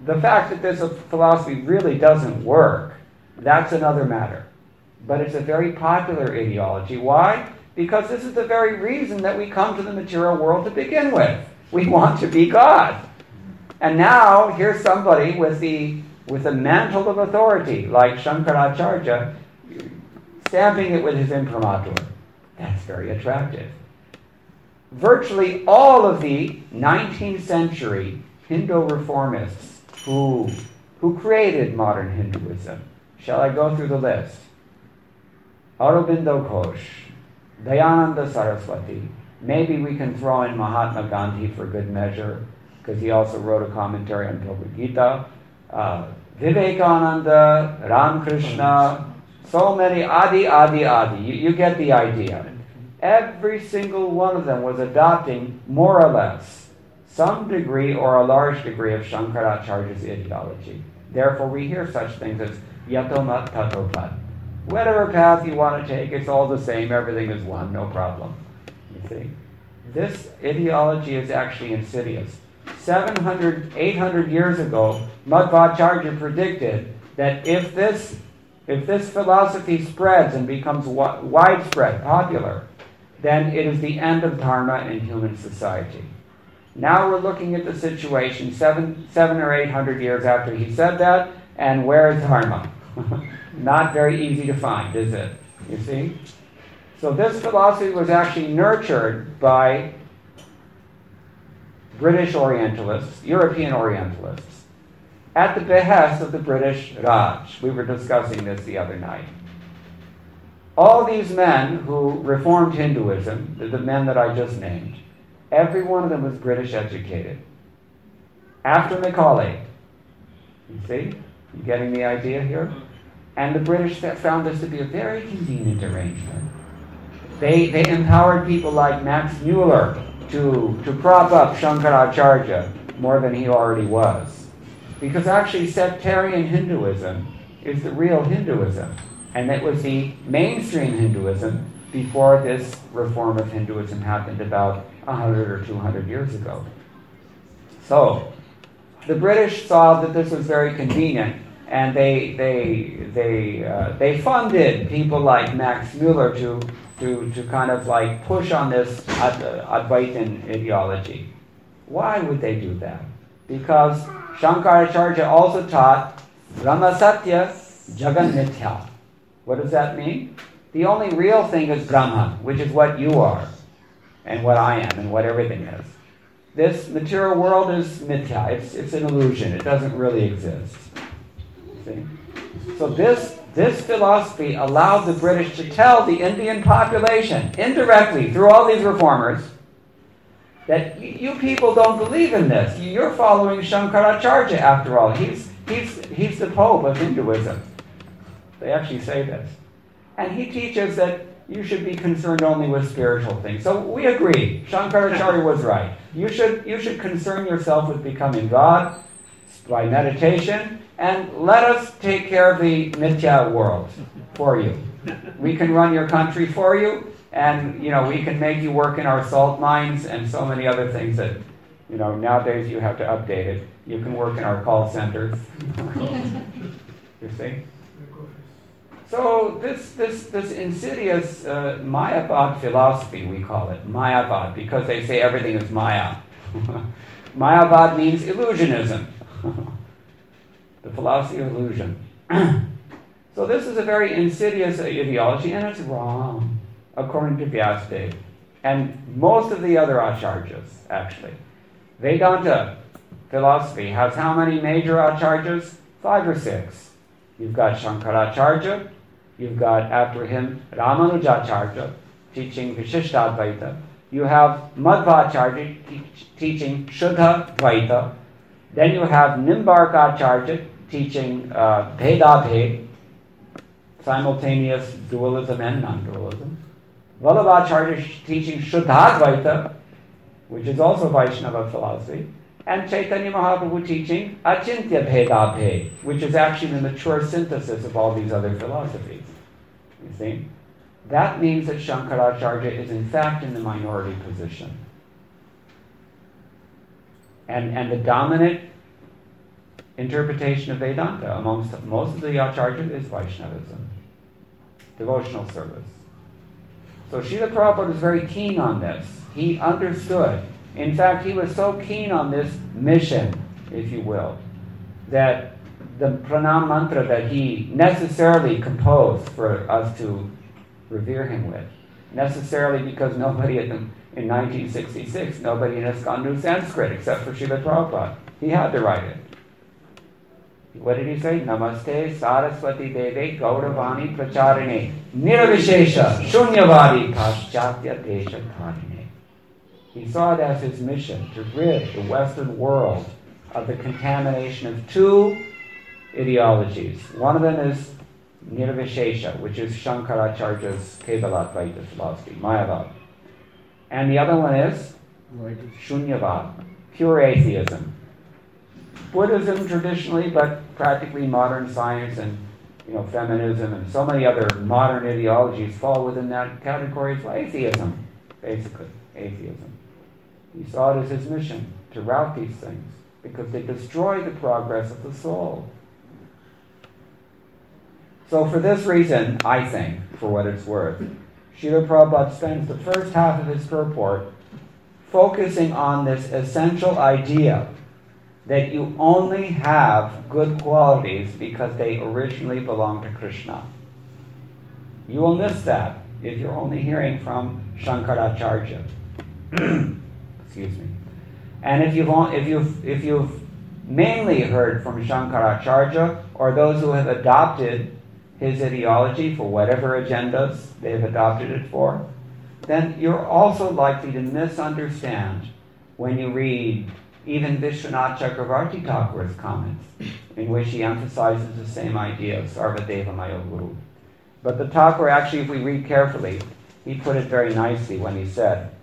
[SPEAKER 1] the fact that this philosophy really doesn't work, that's another matter. But it's a very popular ideology. Why? Because this is the very reason that we come to the material world to begin with. We want to be God. And now, here's somebody with the with a mantle of authority, like Shankaracharya, stamping it with his imprimatur. That's very attractive. Virtually all of the nineteenth century Hindu reformists who, who created modern Hinduism, shall I go through the list? Aurobindo Ghosh, Dayananda Saraswati, maybe we can throw in Mahatma Gandhi for good measure, because he also wrote a commentary on Bhagavad Gita, uh, Vivekananda, Ramakrishna, so many, Adi, Adi, Adi. You, you get the idea. Every single one of them was adopting, more or less, some degree or a large degree of Shankaracharya's ideology. Therefore, we hear such things as Yatomat Tatopat. Whatever path you want to take, it's all the same. Everything is one, no problem. You see? This ideology is actually insidious. seven hundred, eight hundred years ago, Madhvacharya predicted that if this, if this philosophy spreads and becomes wi- widespread, popular, then it is the end of dharma in human society. Now we're looking at the situation seven, seven or eight hundred years after he said that, and where is dharma? Not very easy to find, is it? You see? So this philosophy was actually nurtured by British Orientalists, European Orientalists, at the behest of the British Raj. We were discussing this the other night. All these men who reformed Hinduism, the, the men that I just named, every one of them was British educated. After Macaulay. You see? You getting the idea here? And the British found this to be a very convenient arrangement. They, they empowered people like Max Mueller to, to prop up Shankaracharya more than he already was. Because actually sectarian Hinduism is the real Hinduism. And it was the mainstream Hinduism before this reform of Hinduism happened about one hundred or two hundred years ago. So, the British saw that this was very convenient, and they they they uh, they funded people like Max Mueller to to to kind of like push on this Ad- Advaitin ideology. Why would they do that? Because Shankaracharya also taught Brahma Satya Jagan Mithya. What does that mean? The only real thing is Brahman, which is what you are, and what I am, and what everything is. This material world is mithya. It's, it's an illusion. It doesn't really exist. See? So this, this philosophy allowed the British to tell the Indian population, indirectly, through all these reformers, that you people don't believe in this. You're following Shankaracharya, after all. He's, he's, he's the Pope of Hinduism. They actually say this. And he teaches that you should be concerned only with spiritual things. So we agree. Shankaracharya was right. You should, you should concern yourself with becoming God by meditation, and let us take care of the mithya world for you. We can run your country for you, and you know we can make you work in our salt mines and so many other things that, you know, nowadays you have to update it. You can work in our call centers. You see? So this this this insidious uh, Mayavad philosophy, we call it Mayavad, because they say everything is Maya. Mayavad means illusionism, the philosophy of illusion. So this is a very insidious ideology, and it's wrong, according to Vyasadeva, and most of the other acharyas, actually. Vedanta philosophy has how many major acharyas? Five or six. You've got Shankaracharya. You've got, after him, Ramanujacharya, teaching Vishishtadvaita. You have Madhvacharya, te- teaching Shuddha Dvaita. Then you have Nimbarkacharya, teaching uh, Bheda-bhed, simultaneous dualism and non-dualism. Vallabhacharya, teaching Shuddhadvaita, which is also Vaishnava philosophy. And Chaitanya Mahaprabhu teaching Achintya Bheda-bhed, which is actually the mature synthesis of all these other philosophies. You see? That means that Shankaracharya is in fact in the minority position. And, and the dominant interpretation of Vedanta amongst most of the acharyas is Vaishnavism, devotional service. So Srila Prabhupada was very keen on this. He understood. In fact, he was so keen on this mission, if you will, that the pranam mantra that he necessarily composed for us to revere him with, necessarily because nobody in, in nineteen sixty-six, nobody in ISKCON knew Sanskrit except for Srila Prabhupada. He had to write it. What did he say? Namaste Saraswati Deve Gauravani Pracharine Nirvishesha Shunyavadi Paschatya Desha Karine. He saw it as his mission to rid the Western world of the contamination of two ideologies. One of them is Nirvishesha, which is Shankaracharya's Kevaladvaita philosophy, Mayavad. And the other one is Shunyavad, pure atheism. Buddhism traditionally, but practically modern science and you know feminism and so many other modern ideologies fall within that category of atheism, basically, atheism. He saw it as his mission to rout these things because they destroy the progress of the soul. So for this reason, I think, for what it's worth, Srila Prabhupada spends the first half of his purport focusing on this essential idea that you only have good qualities because they originally belong to Krishna. You will miss that if you're only hearing from Shankaracharya. Excuse me. And if you've, if you've, if you've mainly heard from Shankaracharya or those who have adopted his ideology for whatever agendas they've adopted it for, then you're also likely to misunderstand when you read even Vishwanath Chakravarti Thakur's comments, in which he emphasizes the same idea of Sarvadeva Maya Guru. But the Thakur, actually, if we read carefully, he put it very nicely when he said,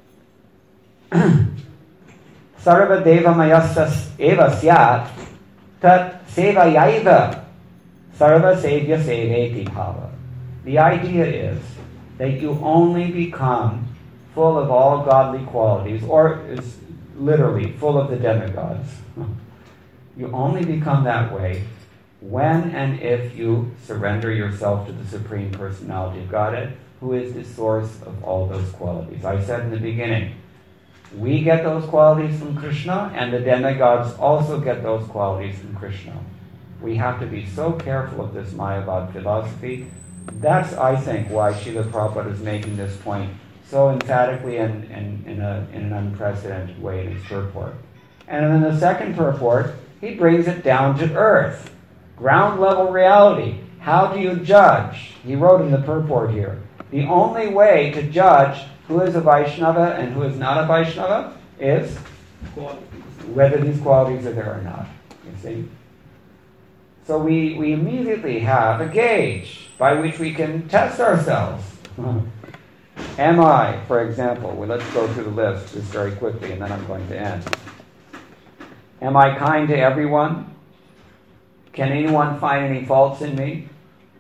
[SPEAKER 1] Sarvadeva Mayasas eva syat tat sevayaiva sarva sevya seveti bhava. The idea is that you only become full of all godly qualities, or is literally full of the demigods. You only become that way when and if you surrender yourself to the Supreme Personality of Godhead, who is the source of all those qualities. I said in the beginning, we get those qualities from Krishna, and the demigods also get those qualities from Krishna. We have to be so careful of this Mayavad philosophy. That's, I think, why Srila Prabhupada is making this point so emphatically and, and in, a, in an unprecedented way in his purport. And in the second purport, he brings it down to earth, ground level reality. How do you judge? He wrote in the purport here, the only way to judge who is a Vaishnava and who is not a Vaishnava is whether these qualities are there or not. You see? So we, we immediately have a gauge by which we can test ourselves. Am I, for example, well, let's go through the list just very quickly and then I'm going to end. Am I kind to everyone? Can anyone find any faults in me?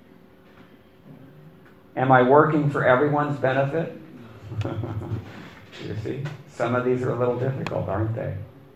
[SPEAKER 1] Am I working for everyone's benefit? You see, some of these are a little difficult, aren't they?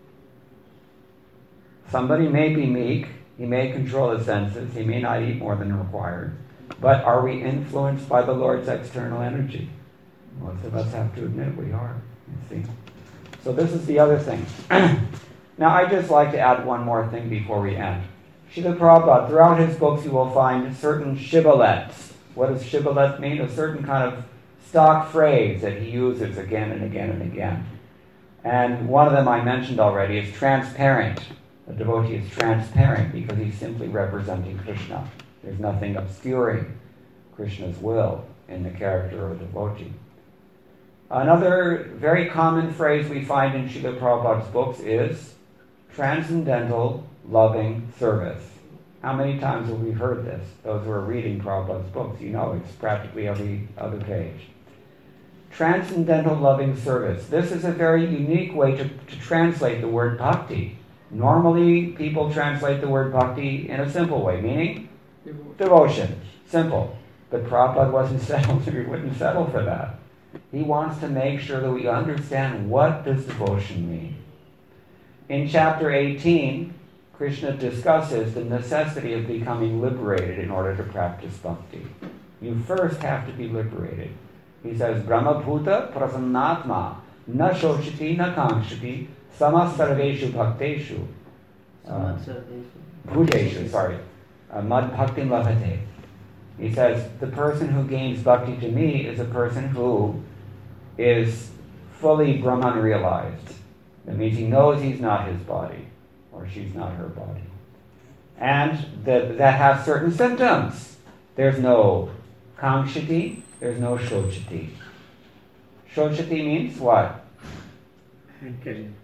[SPEAKER 1] Somebody may be meek, he may control his senses, he may not eat more than required, but are we influenced by the Lord's external energy? Most of us have to admit we are, you see. So this is the other thing. Now I'd just like to add one more thing before we end. Srila Prabhupada, throughout his books you will find certain shibboleths. What does shibboleth mean? A certain kind of stock phrase that he uses again and again and again. And one of them I mentioned already is transparent. A devotee is transparent because he's simply representing Krishna. There's nothing obscuring Krishna's will in the character of a devotee. Another very common phrase we find in Srila Prabhupada's books is transcendental loving service. How many times have we heard this? Those who are reading Prabhupada's books, you know it's practically every other page. Transcendental loving service. This is a very unique way to, to translate the word bhakti. Normally, people translate the word bhakti in a simple way, meaning devotion. Simple. But Prabhupada wasn't settled, he wouldn't settle for that. He wants to make sure that we understand what does devotion mean. In chapter eighteen, Krishna discusses the necessity of becoming liberated in order to practice bhakti. You first have to be liberated. He says, Brahmabhuta prasannatma na shochati na kankshati samasarveshu bhakteshu. Uh, Bhuteshu, sorry. Uh, Mad bhaktin labhate. He says, the person who gains bhakti to me is a person who is fully Brahman realized. That means he knows he's not his body, or she's not her body. And that, that has certain symptoms. There's no kankshati, there's no shochati. Shochati means what?
[SPEAKER 3] Hankering.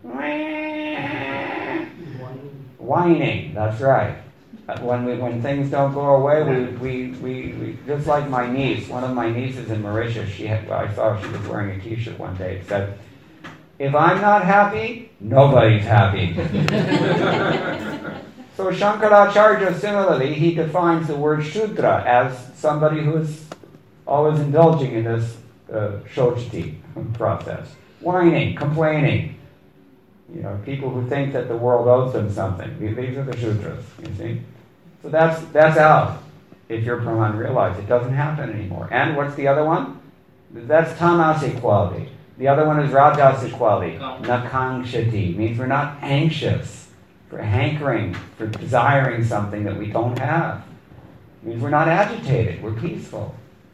[SPEAKER 1] Whining, that's right. When we, when things don't go away, we, we, we, we just like my niece, one of my nieces in Mauritius, she had, well, I saw she was wearing a t-shirt one day. It said, if I'm not happy, nobody's happy. So Shankaracharya, similarly, he defines the word Shudra as somebody who is always indulging in this uh, shochati process. Whining, complaining. You know, people who think that the world owes them something. These are the Shudras, you see. So that's that's out. If you're Brahman realized, it doesn't happen anymore. And what's the other one? That's tamasic quality. The other one is rajasic quality. Nakankshati means we're not anxious, for hankering, for desiring something that we don't have. It means we're not agitated, we're peaceful.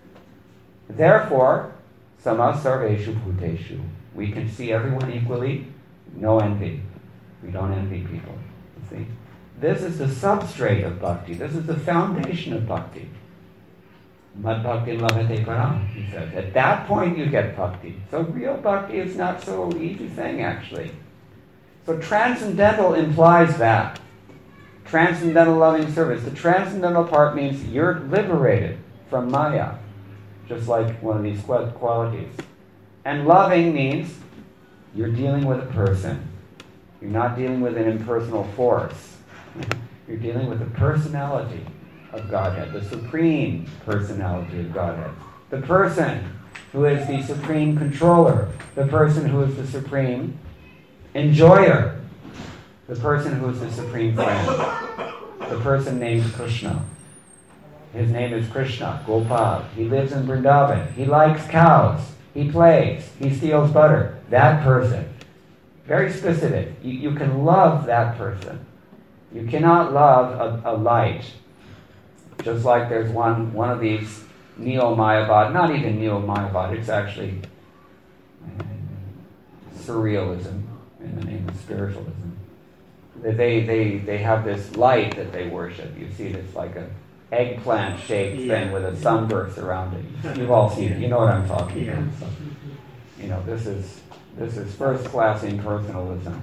[SPEAKER 1] Therefore, samas sarveshu bhuteshu. We can see everyone equally, no envy. We don't envy people. You see? This is the substrate of bhakti. This is the foundation of bhakti. Mad bhakti labhate param, he says. At that point you get bhakti. So real bhakti is not so easy thing, actually. So transcendental implies that. Transcendental loving service. The transcendental part means you're liberated from maya, just like one of these qualities. And loving means you're dealing with a person. You're not dealing with an impersonal force. You're dealing with the personality of Godhead, the supreme personality of Godhead. The person who is the supreme controller, the person who is the supreme enjoyer, the person who is the supreme friend, the person named Krishna. His name is Krishna, Gopal. He lives in Vrindavan. He likes cows. He plays. He steals butter. That person. Very specific. You, you can love that person. You cannot love a, a light. Just like there's one one of these neo-Mayavad, not even neo-Mayavad, it's actually uh, surrealism in the name of spiritualism. They, they, they have this light that they worship. You see this like a eggplant-shaped
[SPEAKER 3] yeah.
[SPEAKER 1] thing with a sunburst around it. You've all seen it. You know what I'm talking
[SPEAKER 3] yeah.
[SPEAKER 1] about. So, you know, this is this is first-class impersonalism.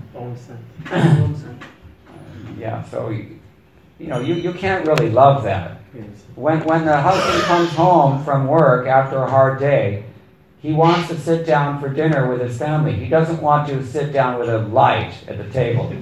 [SPEAKER 1] Yeah, so you, you know, you, you can't really love that.
[SPEAKER 3] Yes.
[SPEAKER 1] When when the husband comes home from work after a hard day, he wants to sit down for dinner with his family. He doesn't want to sit down with a light at the table.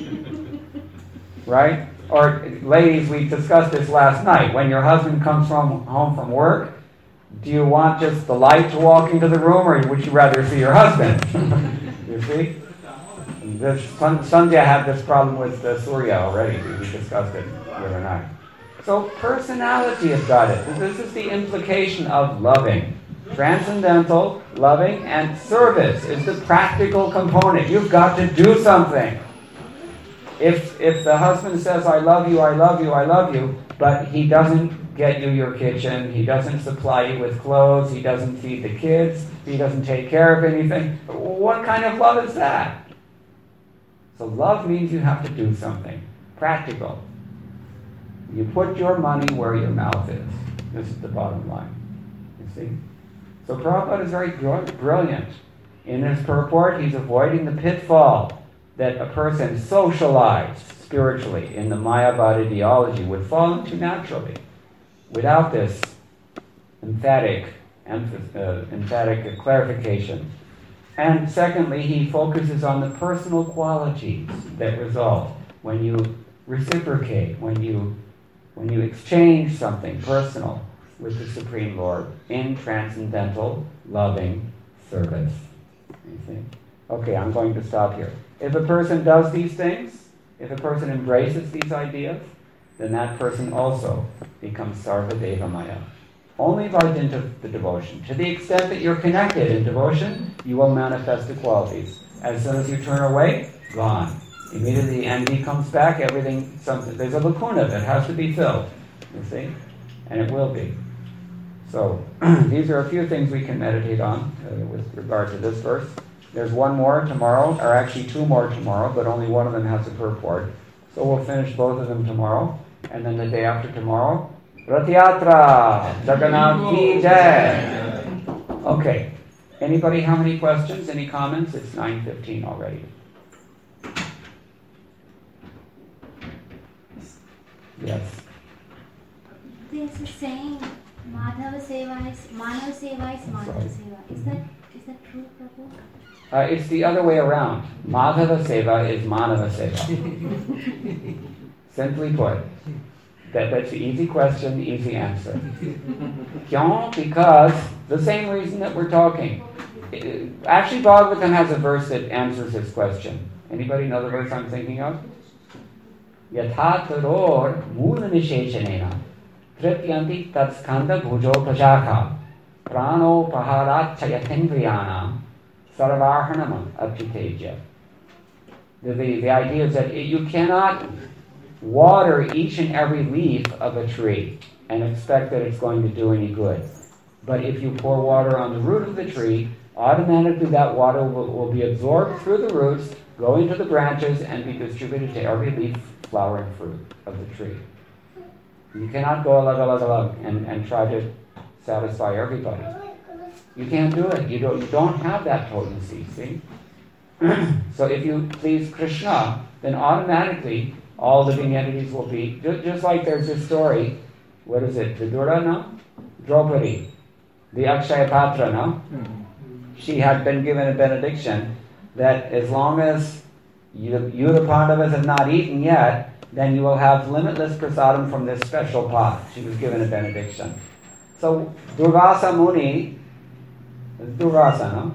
[SPEAKER 1] Right? Or, ladies, we discussed this last night. When your husband comes from home from work, do you want just the light to walk into the room, or would you rather see your husband? You see? This, Sandhya had this problem with uh, Surya already. We discussed it the other night. So, personality of Godhead. This is the implication of loving. Transcendental, loving, and service is the practical component. You've got to do something. If if the husband says, I love you, I love you, I love you, but he doesn't get you your kitchen, he doesn't supply you with clothes, he doesn't feed the kids, he doesn't take care of anything, what kind of love is that? So love means you have to do something. Practical. You put your money where your mouth is. This is the bottom line. You see? So Prabhupada is very brilliant. In his purport, he's avoiding the pitfall that a person socialized spiritually in the Mayavad ideology would fall into naturally without this emphatic, emph- uh, emphatic clarification. And secondly, he focuses on the personal qualities that result when you reciprocate, when you when you exchange something personal with the Supreme Lord in transcendental, loving service. You see? Okay, I'm going to stop here. If a person does these things, If a person embraces these ideas, then that person also becomes Sarvadeva Maya. Only by dint of the devotion. To the extent that you're connected in devotion, you will manifest the qualities. As soon as you turn away, gone. Immediately the envy comes back, everything, something, there's a lacuna that has to be filled, you see? And it will be. So, these are a few things we can meditate on uh, with regard to this verse. There's one more tomorrow, or actually two more tomorrow, but only one of them has a purport. So we'll finish both of them tomorrow, and then the day after tomorrow, Rath-yatra, Jagannath ki jai. Okay. Anybody have any questions, any comments? It's nine fifteen already. Yes.
[SPEAKER 6] There's a saying, Madhava Seva is, Manava Seva is Madhava Seva. Is that, is that true, Prabhu?
[SPEAKER 1] Uh, it's the other way around. Madhava Seva is Manava Seva. Simply put. That, that's an easy question, easy answer. Kyon? Because the same reason that we're talking. Actually, Bhagavatam has a verse that answers this question. Anybody know the verse I'm thinking of? Yatha taror mula nisheshanena tripyanti tatskanda bhujo pajaka prano paharat chayatendriyana sarvarhanam apiteja. The, the, the idea is that it, you cannot water each and every leaf of a tree and expect that it's going to do any good. But if you pour water on the root of the tree, automatically that water will, will be absorbed through the roots, go into the branches, and be distributed to every leaf, flower, and fruit of the tree. You cannot go alag alag alag and, and try to satisfy everybody. You can't do it. You don't, you don't have that potency, see? So if you please Krishna, then automatically all living entities will be, just, just like there's this story, what is it, Vidura, no? Draupadi, the Akshaya Patra, no? Mm-hmm. She had been given a benediction that as long as you, you the Pandavas have not eaten yet, then you will have limitless prasadam from this special pot. She was given a benediction. So Durvasa Muni, Durvasa, no?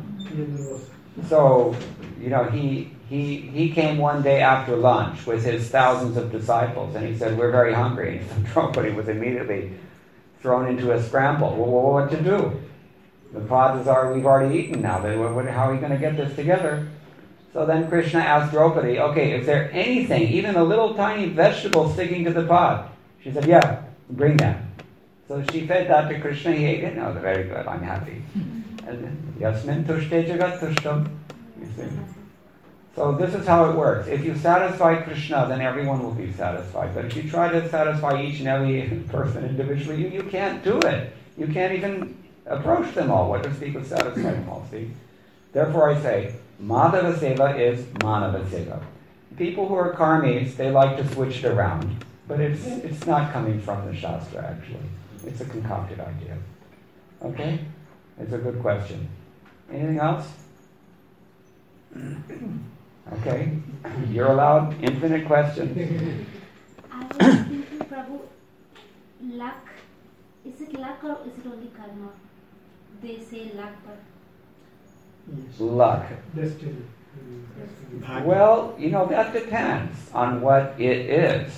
[SPEAKER 1] So, you know, he He he came one day after lunch with his thousands of disciples, and he said, "We're very hungry." And Draupadi was immediately thrown into a scramble. Well, well what to do? The Padras are, we've already eaten now. They, what, how are we going to get this together? So then Krishna asked Draupadi, "Okay, is there anything, even a little tiny vegetable sticking to the pot?" She said, "Yeah, bring that." So she fed that to Krishna. He ate it. "No, very good. I'm happy." And Yasmin tushte jagat tushtam. You see. So this is how it works. If you satisfy Krishna, then everyone will be satisfied. But if you try to satisfy each and every person individually, you, you can't do it. You can't even approach them all. What to speak of satisfying them all, see? Therefore I say, Madhava Seva is Manava Seva. People who are karmis, they like to switch it around. But it's it's not coming from the Shastra, actually. It's a concocted idea. Okay? It's a good question. Anything else? Okay, you're allowed infinite questions.
[SPEAKER 6] I was thinking, Prabhu, luck, is it luck or is it only karma? They say luck, but...
[SPEAKER 4] Yes.
[SPEAKER 1] Luck.
[SPEAKER 4] Destiny.
[SPEAKER 6] Destiny.
[SPEAKER 1] Well, you know, that depends on what it is.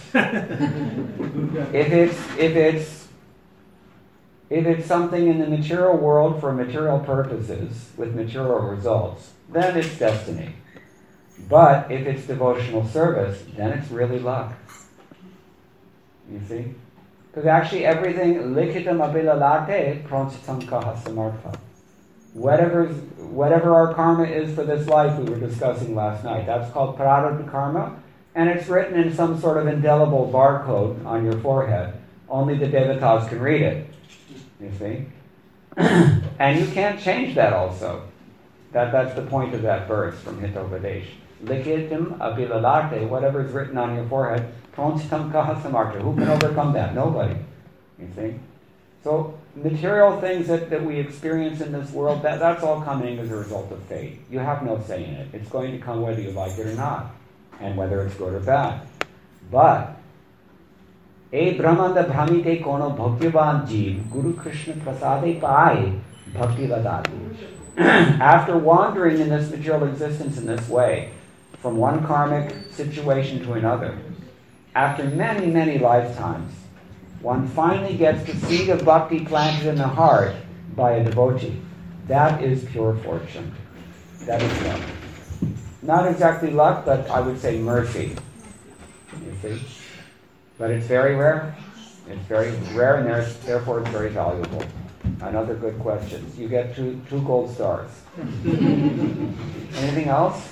[SPEAKER 1] if it's if it's if it's something in the material world for material purposes with material results, then it's destiny. But if it's devotional service, then it's really luck. You see? Because actually everything, likitam abhilalate pranchitam kaha samartha. Whatever, whatever our karma is for this life we were discussing last night, that's called prarabdha karma, and it's written in some sort of indelible barcode on your forehead. Only the devatas can read it. You see? And you can't change that also. That, that's the point of that verse from Hitopadesh. Likitam abhilalate, whatever is written on your forehead, pranchitam kaha samartha. Who can overcome that? Nobody. You see? So, material things that, that we experience in this world, that, that's all coming as a result of fate. You have no say in it. It's going to come whether you like it or not, and whether it's good or bad. But, E brahmanda bhramite kono bhaktivan jeev, Guru Krishna prasade pai bhakti vadati. After wandering in this material existence in this way, from one karmic situation to another. After many, many lifetimes, one finally gets the seed of bhakti planted in the heart by a devotee. That is pure fortune. That is luck. Not exactly luck, but I would say mercy. You see? But it's very rare. It's very rare, and there's, therefore it's very valuable. Another good question. You get two, two gold stars. Anything else?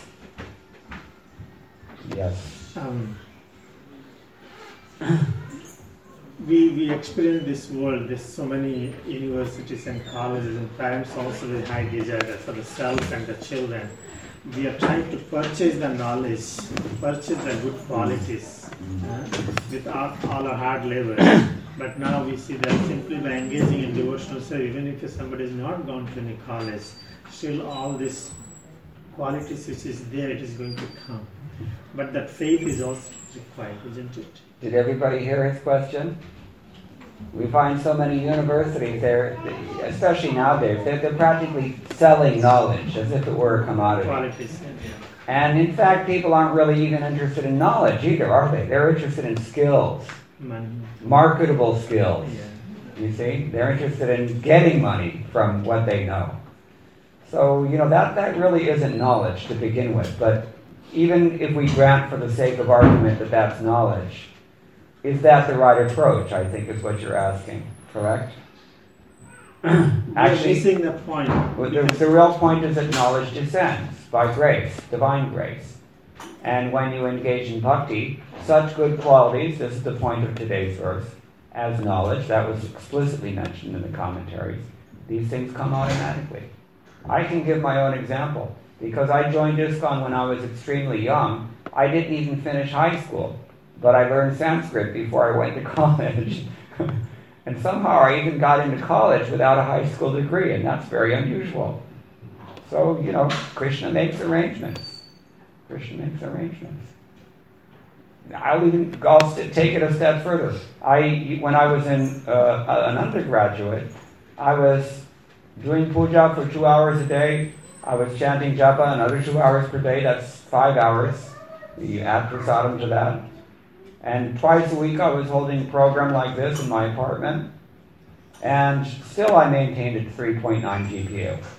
[SPEAKER 1] Yes.
[SPEAKER 3] Um, we we experience this world. There's so many universities and colleges, and parents also with high desire for the self and the children. We are trying to purchase the knowledge, purchase the good qualities uh, with all, all our hard labor. But now we see that simply by engaging in devotional service, even if somebody has not gone to any college, still all this qualities which is there, it is going to come. But that faith is also required, isn't it?
[SPEAKER 1] Did everybody hear his question? We find so many universities there, especially nowadays, they're, they're practically selling knowledge as if it were a commodity.
[SPEAKER 3] Qualities.
[SPEAKER 1] And in fact, people aren't really even interested in knowledge either, are they? They're interested in skills,
[SPEAKER 3] Money.
[SPEAKER 1] marketable skills.
[SPEAKER 3] Yeah.
[SPEAKER 1] You see? They're interested in getting money from what they know. So, you know, that, that really isn't knowledge to begin with. But even if we grant for the sake of argument that that's knowledge, is that the right approach, I think is what you're asking, correct?
[SPEAKER 3] Actually, missing the point.
[SPEAKER 1] The, the real point is that knowledge descends by grace, divine grace. And when you engage in bhakti, such good qualities, this is the point of today's verse, as knowledge, that was explicitly mentioned in the commentaries, these things come automatically. I can give my own example. Because I joined ISKCON when I was extremely young, I didn't even finish high school. But I learned Sanskrit before I went to college. And somehow I even got into college without a high school degree, and that's very unusual. So, you know, Krishna makes arrangements. Krishna makes arrangements. I'll even I'll take it a step further. I, when I was in uh, an undergraduate, I was doing puja for two hours a day. I was chanting japa another two hours per day. That's five hours. You add prasadam to that. And twice a week I was holding a program like this in my apartment. And still I maintained a three point nine G P A.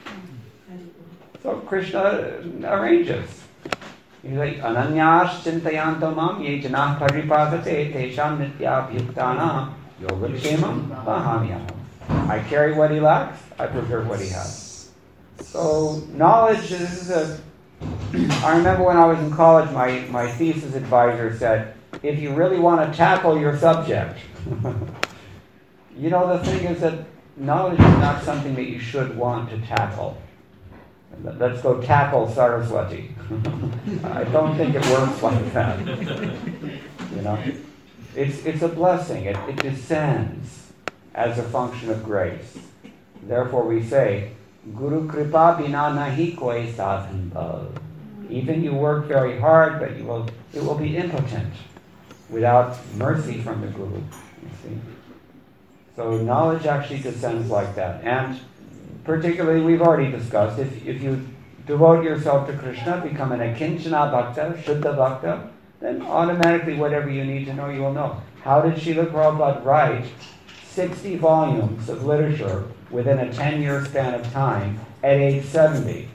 [SPEAKER 1] So Krishna arranges. He's like, Ananyas chintayantamam ye janah paripasate tesham nityabhyuktanam yogakshemam vahanyam. I carry what he lacks, I preserve what he has. So knowledge is a... I remember when I was in college, my, my thesis advisor said, if you really want to tackle your subject, you know, the thing is that knowledge is not something that you should want to tackle. Let's go tackle Saraswati. I don't think it works like that. You know, it's it's a blessing. It, it descends as a function of grace. Therefore, we say, Guru Kripa bina nahi koi sadhan bhav. Even you work very hard, but you will it will be impotent without mercy from the Guru. You see, so knowledge actually descends like that, and particularly, we've already discussed, if, if you devote yourself to Krishna, become an akinchana bhakta, shuddha bhakta, then automatically whatever you need to know, you will know. How did Srila Prabhupada write sixty volumes of literature within a ten-year span of time at age seventy?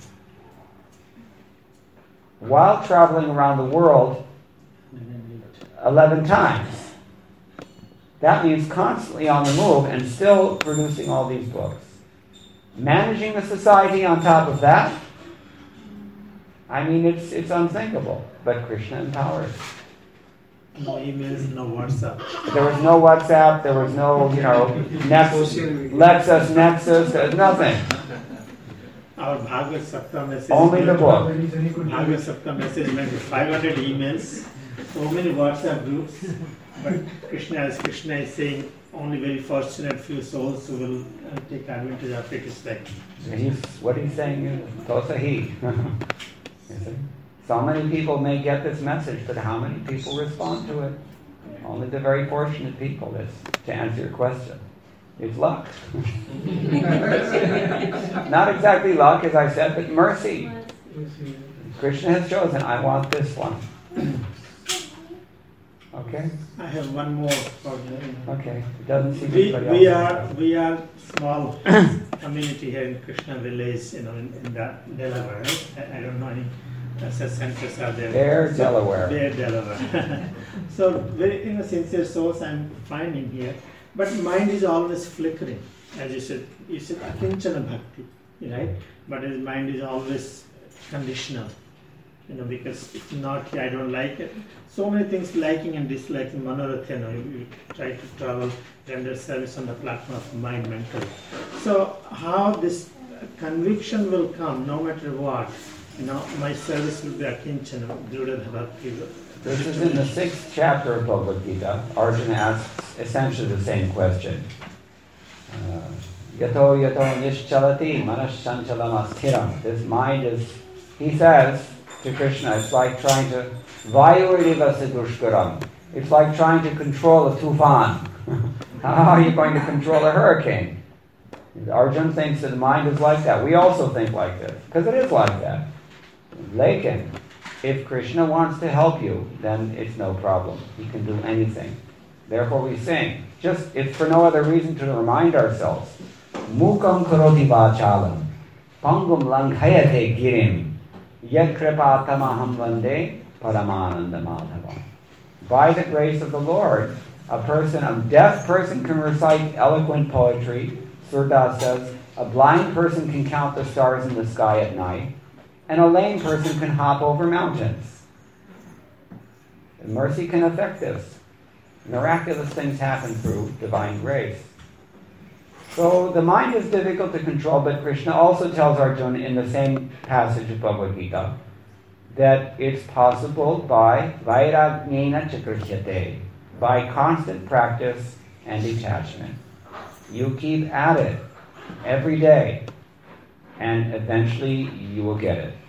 [SPEAKER 1] While traveling around the world eleven times. That means constantly on the move and still producing all these books. Managing the society on top of that, I mean, it's it's unthinkable. But Krishna empowers.
[SPEAKER 3] No emails, no WhatsApp.
[SPEAKER 1] There was no WhatsApp. There was no, you know, Nexus, Lexus, Nexus. There's nothing.
[SPEAKER 3] Our Bhagavad Sapta message.
[SPEAKER 1] Only the book.
[SPEAKER 3] Bhagavad Sapta message meant five hundred emails, so many WhatsApp groups. But Krishna, as Krishna is saying, only very fortunate few souls who will uh, take advantage of it. Is like
[SPEAKER 1] He's, what he's saying is, Tosahi. So many people may get this message, but how many people respond to it? Only the very fortunate people. That's to answer your question. It's luck. Not exactly luck, as I said, but mercy. Krishna has chosen, I want this one. Okay?
[SPEAKER 3] I have one more problem.
[SPEAKER 1] Okay. It doesn't seem
[SPEAKER 3] We,
[SPEAKER 1] anybody
[SPEAKER 3] we
[SPEAKER 1] else
[SPEAKER 3] are
[SPEAKER 1] has.
[SPEAKER 3] we are small community here in Krishna village, you know, in, in the Delaware. Right? I, I don't know any uh, such centers are there.
[SPEAKER 1] There,
[SPEAKER 3] So-
[SPEAKER 1] Delaware.
[SPEAKER 3] There, Delaware. So very, you know, sincere souls I'm finding here, but mind is always flickering, as you said. You said akinchana bhakti, right? But his mind is always conditional, you know, because it's not here, I don't like it. So many things liking and disliking, manorath, you know, you, you try to travel, render service on the platform of mind mentally. So how this conviction will come, no matter what, you know, my service will be akinchana, Dhrudha bhakti.
[SPEAKER 1] This is in the sixth chapter of Bhagavad Gita. Arjuna asks essentially the same question. Uh, Yato yato nischalati manashanchalam asthiram. This mind is, he says to Krishna, it's like trying to vayurivasadushkaram. It's like trying to control a tufan. How are you going to control a hurricane? Arjuna thinks that the mind is like that. We also think like this, because it is like that. Lekin, if Krishna wants to help you, then it's no problem. He can do anything. Therefore we sing. Just, it's for no other reason to remind ourselves. Mukam karoti vachalam, pangum langhayate girim, yet kripatamaham vande paramananda madhavam. By the grace of the Lord, a person, a deaf person can recite eloquent poetry. Surdas says, a blind person can count the stars in the sky at night, and a lame person can hop over mountains. And mercy can affect this. Miraculous things happen through divine grace. So the mind is difficult to control, but Krishna also tells Arjuna in the same passage of Bhagavad Gita that it's possible by vairagnyena chakrishyate, by constant practice and detachment. You keep at it every day, and eventually you will get it.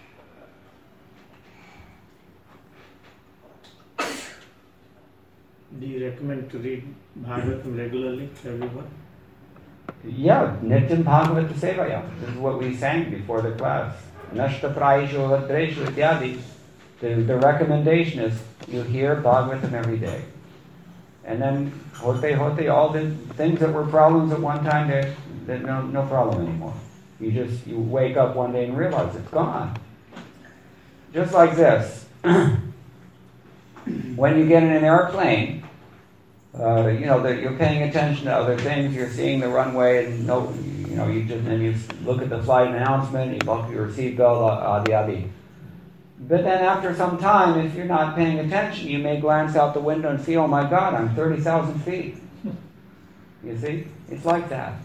[SPEAKER 3] Do you recommend to read Bhagavatam regularly to everyone?
[SPEAKER 1] Yeah, Nityam Bhagavata Sevaya. This is what we sang before the class. Nashta Prayeshu Ladreshu Ityadi. The, the recommendation is you hear Bhagavatam every day. And then, hote hote, all the things that were problems at one time, they're, they're no, no problem anymore. You just, you wake up one day and realize it's gone. Just like this. When you get in an airplane, uh, you know, that you're paying attention to other things, you're seeing the runway, and no, you know, you just, and you look at the flight announcement, you buckle your seatbelt, adi adi. But then after some time, if you're not paying attention, you may glance out the window and see, oh my God, I'm thirty thousand feet. You see? It's like that.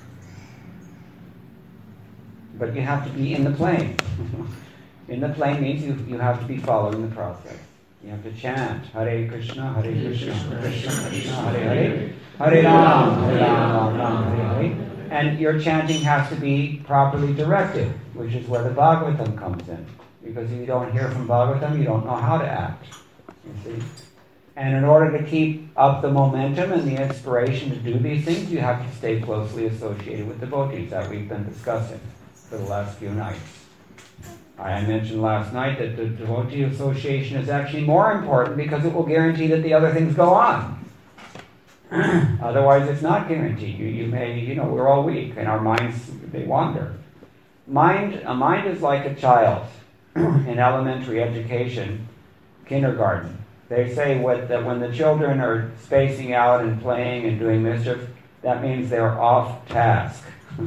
[SPEAKER 1] But you have to be in the plane. In the plane means you, you have to be following the process. You have to chant, Hare Krishna, Hare Krishna, Krishna Krishna, Hare Hare, Hare Ram, Hare Ram, Ram Hare Hare. And your chanting has to be properly directed, which is where the Bhagavatam comes in. Because if you don't hear from Bhagavatam, you don't know how to act. You see? And in order to keep up the momentum and the inspiration to do these things, you have to stay closely associated with devotees that we've been discussing for the last few nights. I mentioned last night that the devotee association is actually more important because it will guarantee that the other things go on. Otherwise, it's not guaranteed. You, you may, you know, we're all weak and our minds, they wander. Mind, a mind is like a child in elementary education, kindergarten. They say what, that when the children are spacing out and playing and doing mischief, that means they're off task.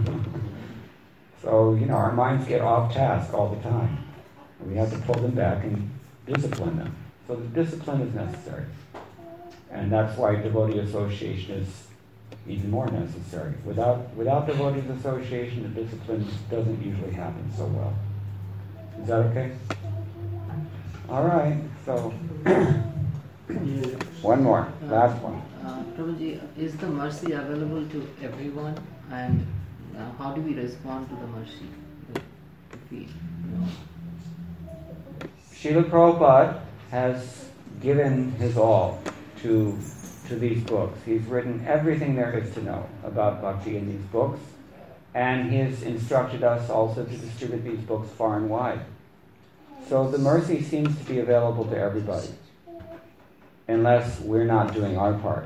[SPEAKER 1] So, you know, our minds get off task all the time. We have to pull them back and discipline them. So the discipline is necessary. And that's why devotee association is even more necessary. Without without devotees association, the discipline doesn't usually happen so well. Is that okay? All right, so one more, last one.
[SPEAKER 2] Uh, Prabhuji, is the mercy available to everyone, and uh, how do we respond to the mercy? If we, you know.
[SPEAKER 1] Srila Prabhupada has given his all to to these books. He's written everything there is to know about bhakti in these books, and he has instructed us also to distribute these books far and wide. So the mercy seems to be available to everybody, unless we're not doing our part.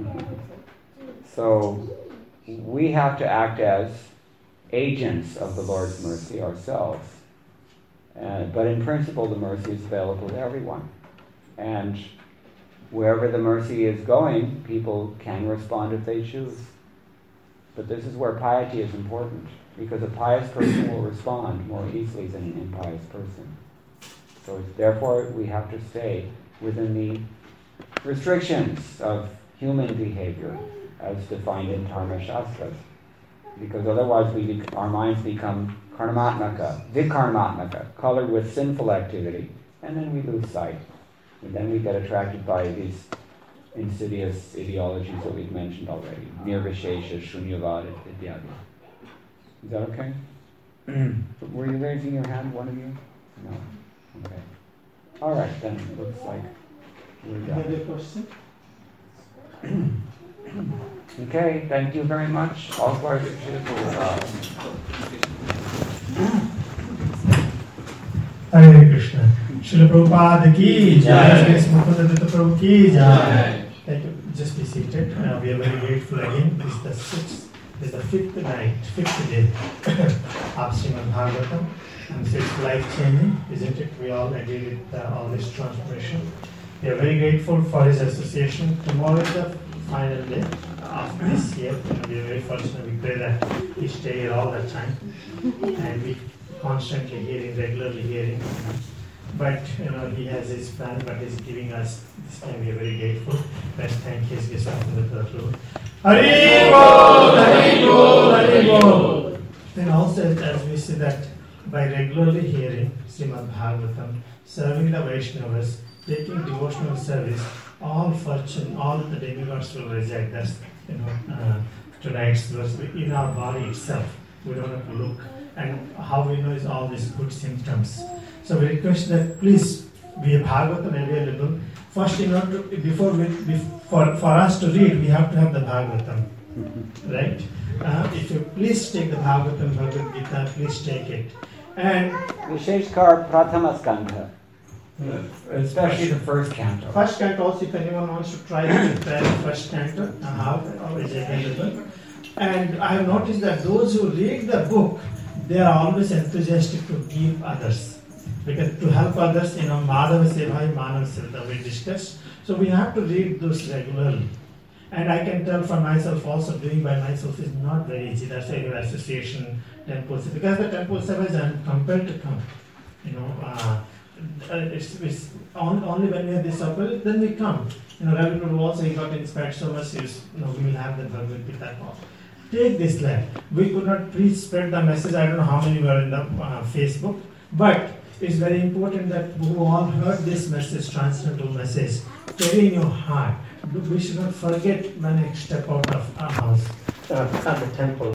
[SPEAKER 1] So we have to act as agents of the Lord's mercy ourselves. Uh, but in principle, the mercy is available to everyone. And wherever the mercy is going, people can respond if they choose. But this is where piety is important, because a pious person will respond more easily than an impious person. So therefore, we have to stay within the restrictions of human behavior as defined in Dharma Shastras. Because otherwise we bec- our minds become karmatmaka, vikarmatmaka, colored with sinful activity, and then we lose sight. And then we get attracted by these insidious ideologies that we've mentioned already. Nirvishesha, Shunyavad, ityadi. Is that okay? Were you raising your hand, one of you? No? Okay. All right, then it looks like we're done.
[SPEAKER 3] Any question?
[SPEAKER 1] Okay, thank you very much. All glory to Srila
[SPEAKER 4] Hare Krishna. Srila Prabhupada ki jai. Mukundadatta Prabhu ki jai. Thank you. Just be seated. Uh, we are very grateful again. This is the sixth, this is the fifth night, fifth day of Srimad Bhagavatam. And it's life changing, isn't it? We all agree with uh, all this transformation. We are very grateful for his association. Tomorrow is the final day of this year. And we are very fortunate. We pray that he stay here all the time. And we constantly hearing, regularly hearing. But you know, he has his plan, but he's giving us this time. We are very grateful. Let's thank his guest with the Lord. Hari Bol, Hari Bol, Hari Bol. Then also, as we see that by regularly hearing Srimad Bhagavatam, serving the Vaishnavas, taking devotional service, all fortune, all the demigods will reside. That's you know uh, tonight's verse in our body itself. We don't have to look. And how we know is all these good symptoms. So we request that please we have Bhagavatam available. First, in order to, before we, before, for us to read, we have to have the Bhagavatam, right? Uh, if you please take the Bhagavatam, Bhagavad Gita, please take it. And
[SPEAKER 1] Visheshkar Prathama Skandha, especially the first canto.
[SPEAKER 4] First canto also, if anyone wants to try to prepare the first canto, uh, how is available. And I have noticed that those who read the book, they are always enthusiastic to give others. Because to help others, you know, Madhava Sevai, Manav Sevai, we discussed. So we have to read those regularly. And I can tell for myself also, doing by myself is not very easy. That's why your association, temple, because the temple service I'm compelled to come. You know, uh, it's, it's on, only when we have this opportunity, then we come. You know, Ravi Prabhu also, he got inspired so much, you know, we will have the Bhagavad Gita talk. Take this land. We could not pre spread the message. I don't know how many were in the uh, Facebook, but it's very important that who all heard this message, transcendental message, carry in your heart. We should not forget when we step out of our house, uh, at the temple.